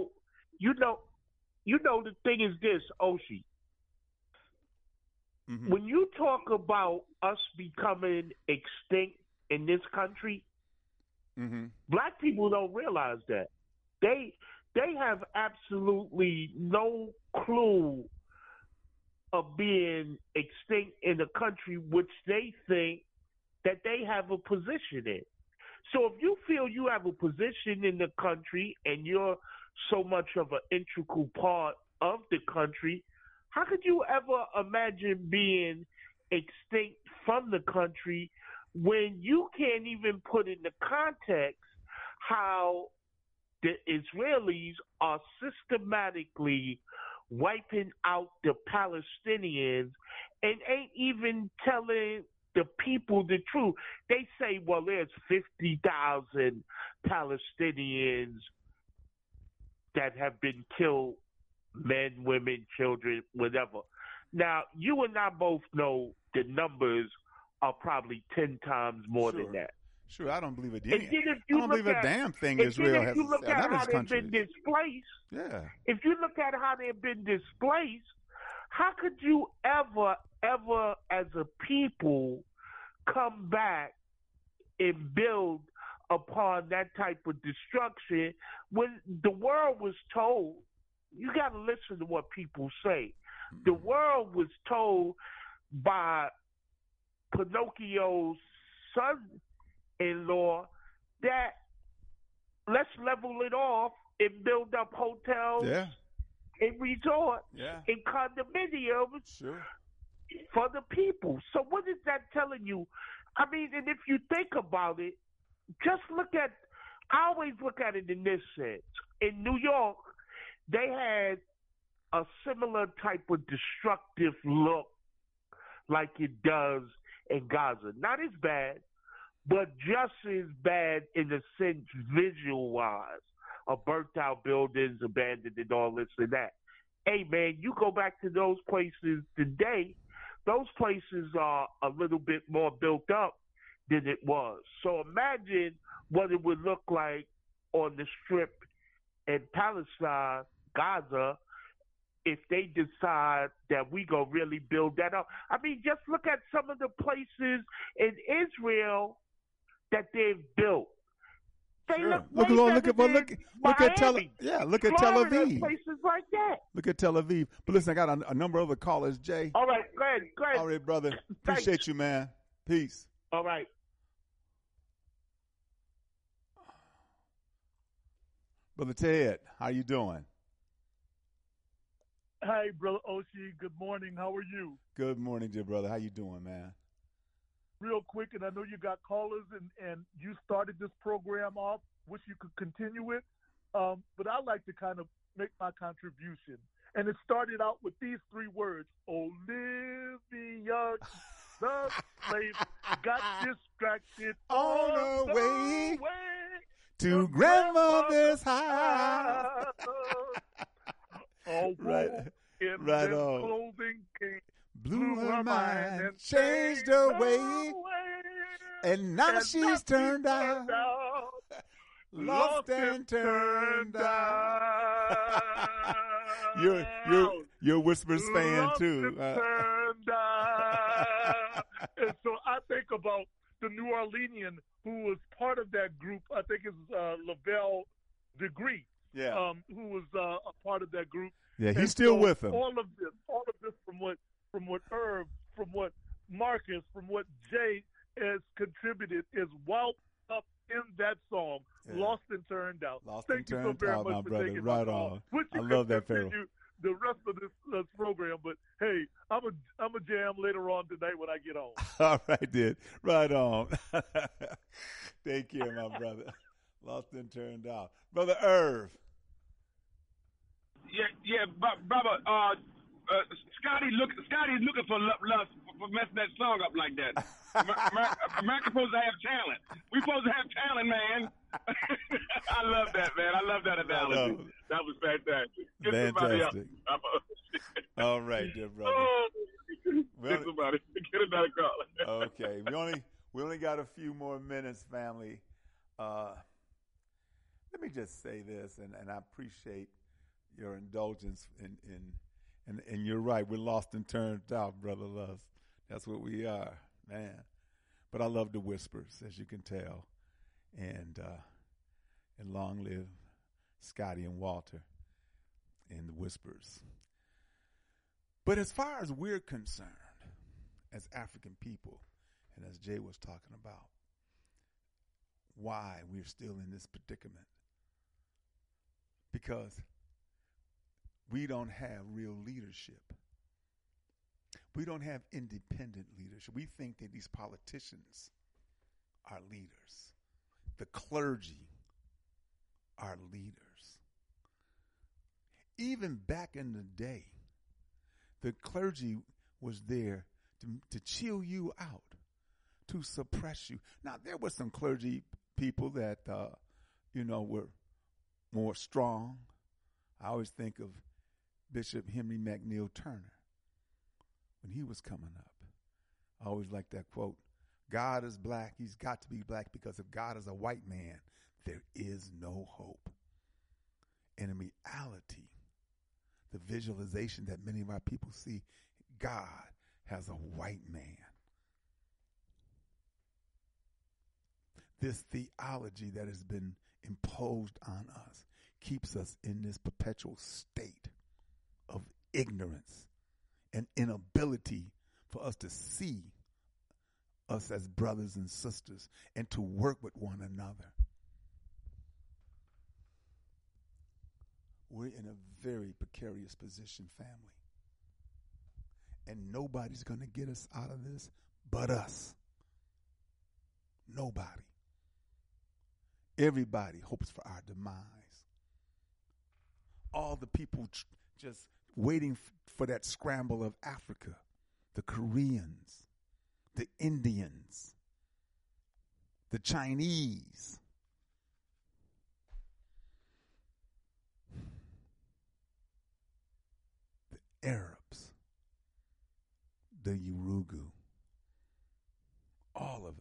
[SPEAKER 10] the thing is this, Oshi.
[SPEAKER 2] Mm-hmm.
[SPEAKER 10] When you talk about us becoming extinct in this country,
[SPEAKER 2] mm-hmm.
[SPEAKER 10] Black people don't realize that. They have absolutely no clue of being extinct in a country which they think that they have a position in. So if you feel you have a position in the country and you're so much of an integral part of the country, How could you ever imagine being extinct from the country when you can't even put into context how the Israelis are systematically wiping out the Palestinians and ain't even telling the people the truth? They say, well, there's 50,000 Palestinians that have been killed, men, women, children, whatever. Now, you and I both know the numbers are probably 10 times more than that.
[SPEAKER 2] Sure, I don't believe it.
[SPEAKER 10] I don't
[SPEAKER 2] believe a damn thing Israel has.
[SPEAKER 10] If you look at how they've been displaced, if you look at how they've been displaced, how could you ever, as a people, come back and build upon that type of destruction when the world was told? You got to listen to what people say. The world was told by Pinocchio's son-in-law that let's level it off and build up hotels and resorts and condominiums for the people. So what is that telling you? I mean, and if you think about it, just look at, I always look at it in this sense. In New York, they had a similar type of destructive look like it does in Gaza. Not as bad, but just as bad in a sense visual-wise, of burnt-out buildings, abandoned and all this and that. Hey, man, you go back to those places today, those places are a little bit more built up than it was. So imagine what it would look like on the Strip in Palestine, Gaza, if they decide that we gonna really build that up. I mean, just look at some of the places in Israel that they've built. They look at Tel
[SPEAKER 2] Aviv.
[SPEAKER 10] Places like that.
[SPEAKER 2] Look at Tel Aviv. But listen, I got a number of other callers, Jay.
[SPEAKER 10] All right, go ahead.
[SPEAKER 2] All right, brother. Appreciate you, man. Peace.
[SPEAKER 10] All right.
[SPEAKER 2] Brother Ted, how you doing?
[SPEAKER 11] Hi, Brother Oshie. Good morning. How are you?
[SPEAKER 2] Good morning, dear brother. How you doing, man?
[SPEAKER 11] Real quick, and I know you got callers, and you started this program off, which you could continue with, but I'd like to kind of make my contribution. And it started out with these three words: Olivia, the slave, got distracted
[SPEAKER 2] on the way to grandmother's house. Right on.
[SPEAKER 11] Clothing came,
[SPEAKER 2] blew her mind and changed her way, and now she's turned out, lost and turned out. You're a Whispers fan too.
[SPEAKER 11] Turned out. And so I think about the New Orleanian who was part of that group. I think it's Lavelle Degree.
[SPEAKER 2] Yeah.
[SPEAKER 11] Who was a part of that group.
[SPEAKER 2] Yeah, he's still with them.
[SPEAKER 11] All of this from what Irv, from what Marcus, from what Jay has contributed is wound up in that song, Lost and Turned Out. Thank you so very much
[SPEAKER 2] my
[SPEAKER 11] for
[SPEAKER 2] brother.
[SPEAKER 11] taking
[SPEAKER 2] Right
[SPEAKER 11] my call.
[SPEAKER 2] on. I love that parallel.
[SPEAKER 11] The rest of this program, but hey, I'm a jam later on tonight when I get home.
[SPEAKER 2] All right, dude. Right on. Take care, my brother. Lost and Turned Out. Brother Irv.
[SPEAKER 12] Yeah, brother. Scotty's looking for love for messing that song up like that. America's supposed to have talent. We supposed to have talent, man. I love that, man. I love that analogy. That was fantastic.
[SPEAKER 2] Fantastic. All right, dear brother.
[SPEAKER 12] Get another call.
[SPEAKER 2] Okay, we only got a few more minutes, family. Let me just say this, and I appreciate your indulgence and you're right. We're lost and turned out, brother Love. That's what we are, man. But I love the Whispers, as you can tell, and long live Scotty and Walter and the Whispers. But as far as we're concerned, as African people, and as Jay was talking about, why we're still in this predicament, because we don't have real leadership We don't have independent leadership. We think that these politicians are leaders. The clergy are leaders. Even back in the day, the clergy was there to chill you out, to suppress you. Now, there were some clergy people that, were more strong. I always think of Bishop Henry McNeil Turner when he was coming up. I always like that quote, God is black, he's got to be black, because if God is a white man, there is no hope. And in reality, the visualization that many of our people see, God has a white man. This theology that has been imposed on us keeps us in this perpetual state of ignorance and inability for us to see us as brothers and sisters and to work with one another. We're in a very precarious position, family. And nobody's going to get us out of this but us. Nobody. Everybody hopes for our demise. All the people just waiting for that scramble of Africa, the Koreans, the Indians, the Chinese, the Arabs, the Yurugu, all of them.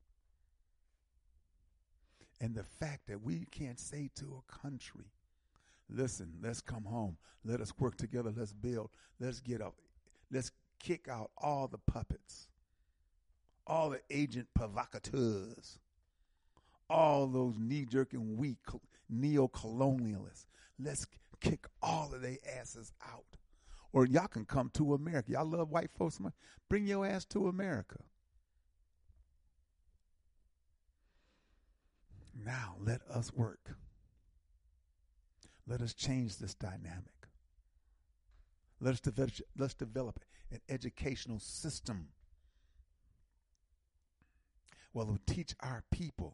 [SPEAKER 2] And the fact that we can't say to a country, listen, let's come home. Let us work together. Let's build. Let's get up. Let's kick out all the puppets, all the agent provocateurs, all those knee-jerking weak neo-colonialists. Let's kick all of their asses out. Or y'all can come to America. Y'all love white folks. Bring your ass to America. Now let us work. Let us change this dynamic. Let's develop an educational system where we'll teach our people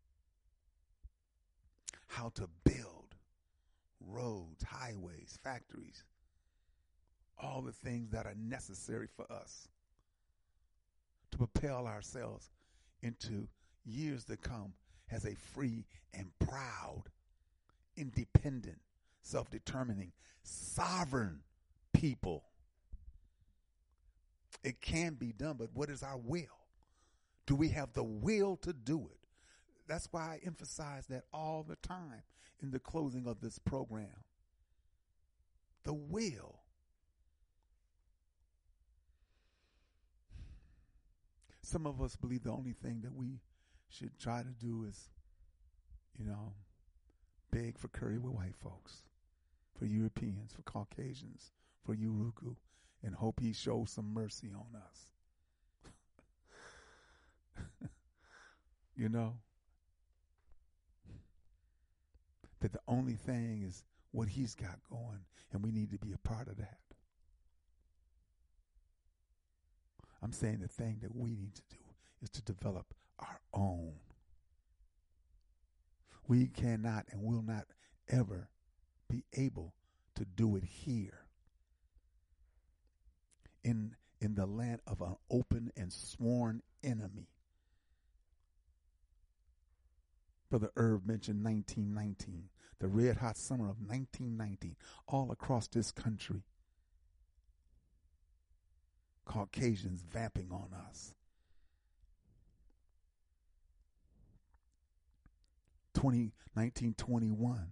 [SPEAKER 2] how to build roads, highways, factories, all the things that are necessary for us to propel ourselves into years to come as a free and proud, independent, self-determining, sovereign people. It can be done, but what is our will? Do we have the will to do it? That's why I emphasize that all the time in the closing of this program. The will. Some of us believe the only thing that we should try to do is, beg for curry with white folks, for Europeans, for Caucasians, for Yurugu, and hope he shows some mercy on us. That the only thing is what he's got going, and we need to be a part of that. I'm saying the thing that we need to do is to develop our own. We cannot and will not ever be able to do it here in the land of an open and sworn enemy. Brother Irv mentioned 1919, the red hot summer of 1919, all across this country. Caucasians vamping on us. 1921,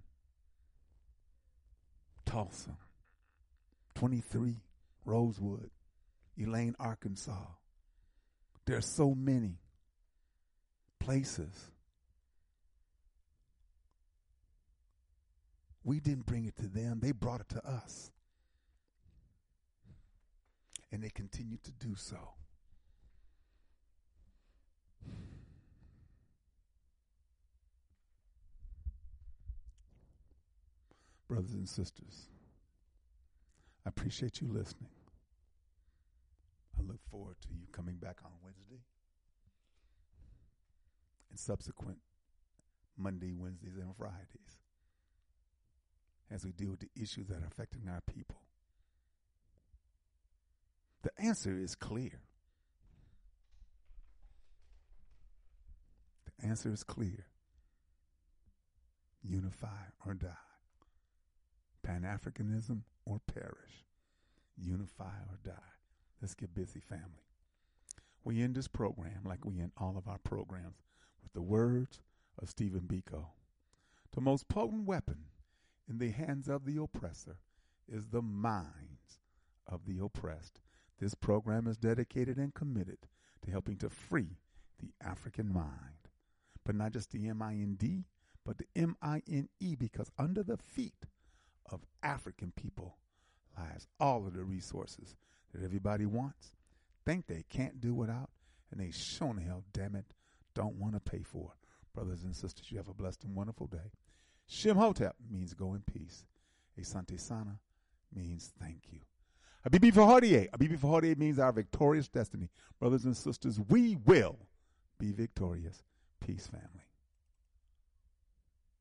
[SPEAKER 2] Tulsa. 23, Rosewood, Elaine, Arkansas. There are so many places. We didn't bring it to them. They brought it to us. And they continue to do so. Brothers and sisters, I appreciate you listening. look forward to you coming back on Wednesday and subsequent Monday, Wednesdays, and Fridays as we deal with the issues that are affecting our people. The answer is clear. The answer is clear. Unify or die. Pan-Africanism or perish. Unify or die. Let's get busy, family. We end this program like we end all of our programs with the words of Stephen Biko. The most potent weapon in the hands of the oppressor is the minds of the oppressed. This program is dedicated and committed to helping to free the African mind. But not just the M-I-N-D, but the M-I-N-E, because under the feet of African people lies all of the resources that everybody wants, think they can't do without, and they sure in hell, damn it, don't want to pay for. Brothers and sisters, you have a blessed and wonderful day. Shimhotep means go in peace. Asante Sana means thank you. Abibi Fahadieh. Abibi Fahadieh means our victorious destiny. Brothers and sisters, we will be victorious. Peace, family.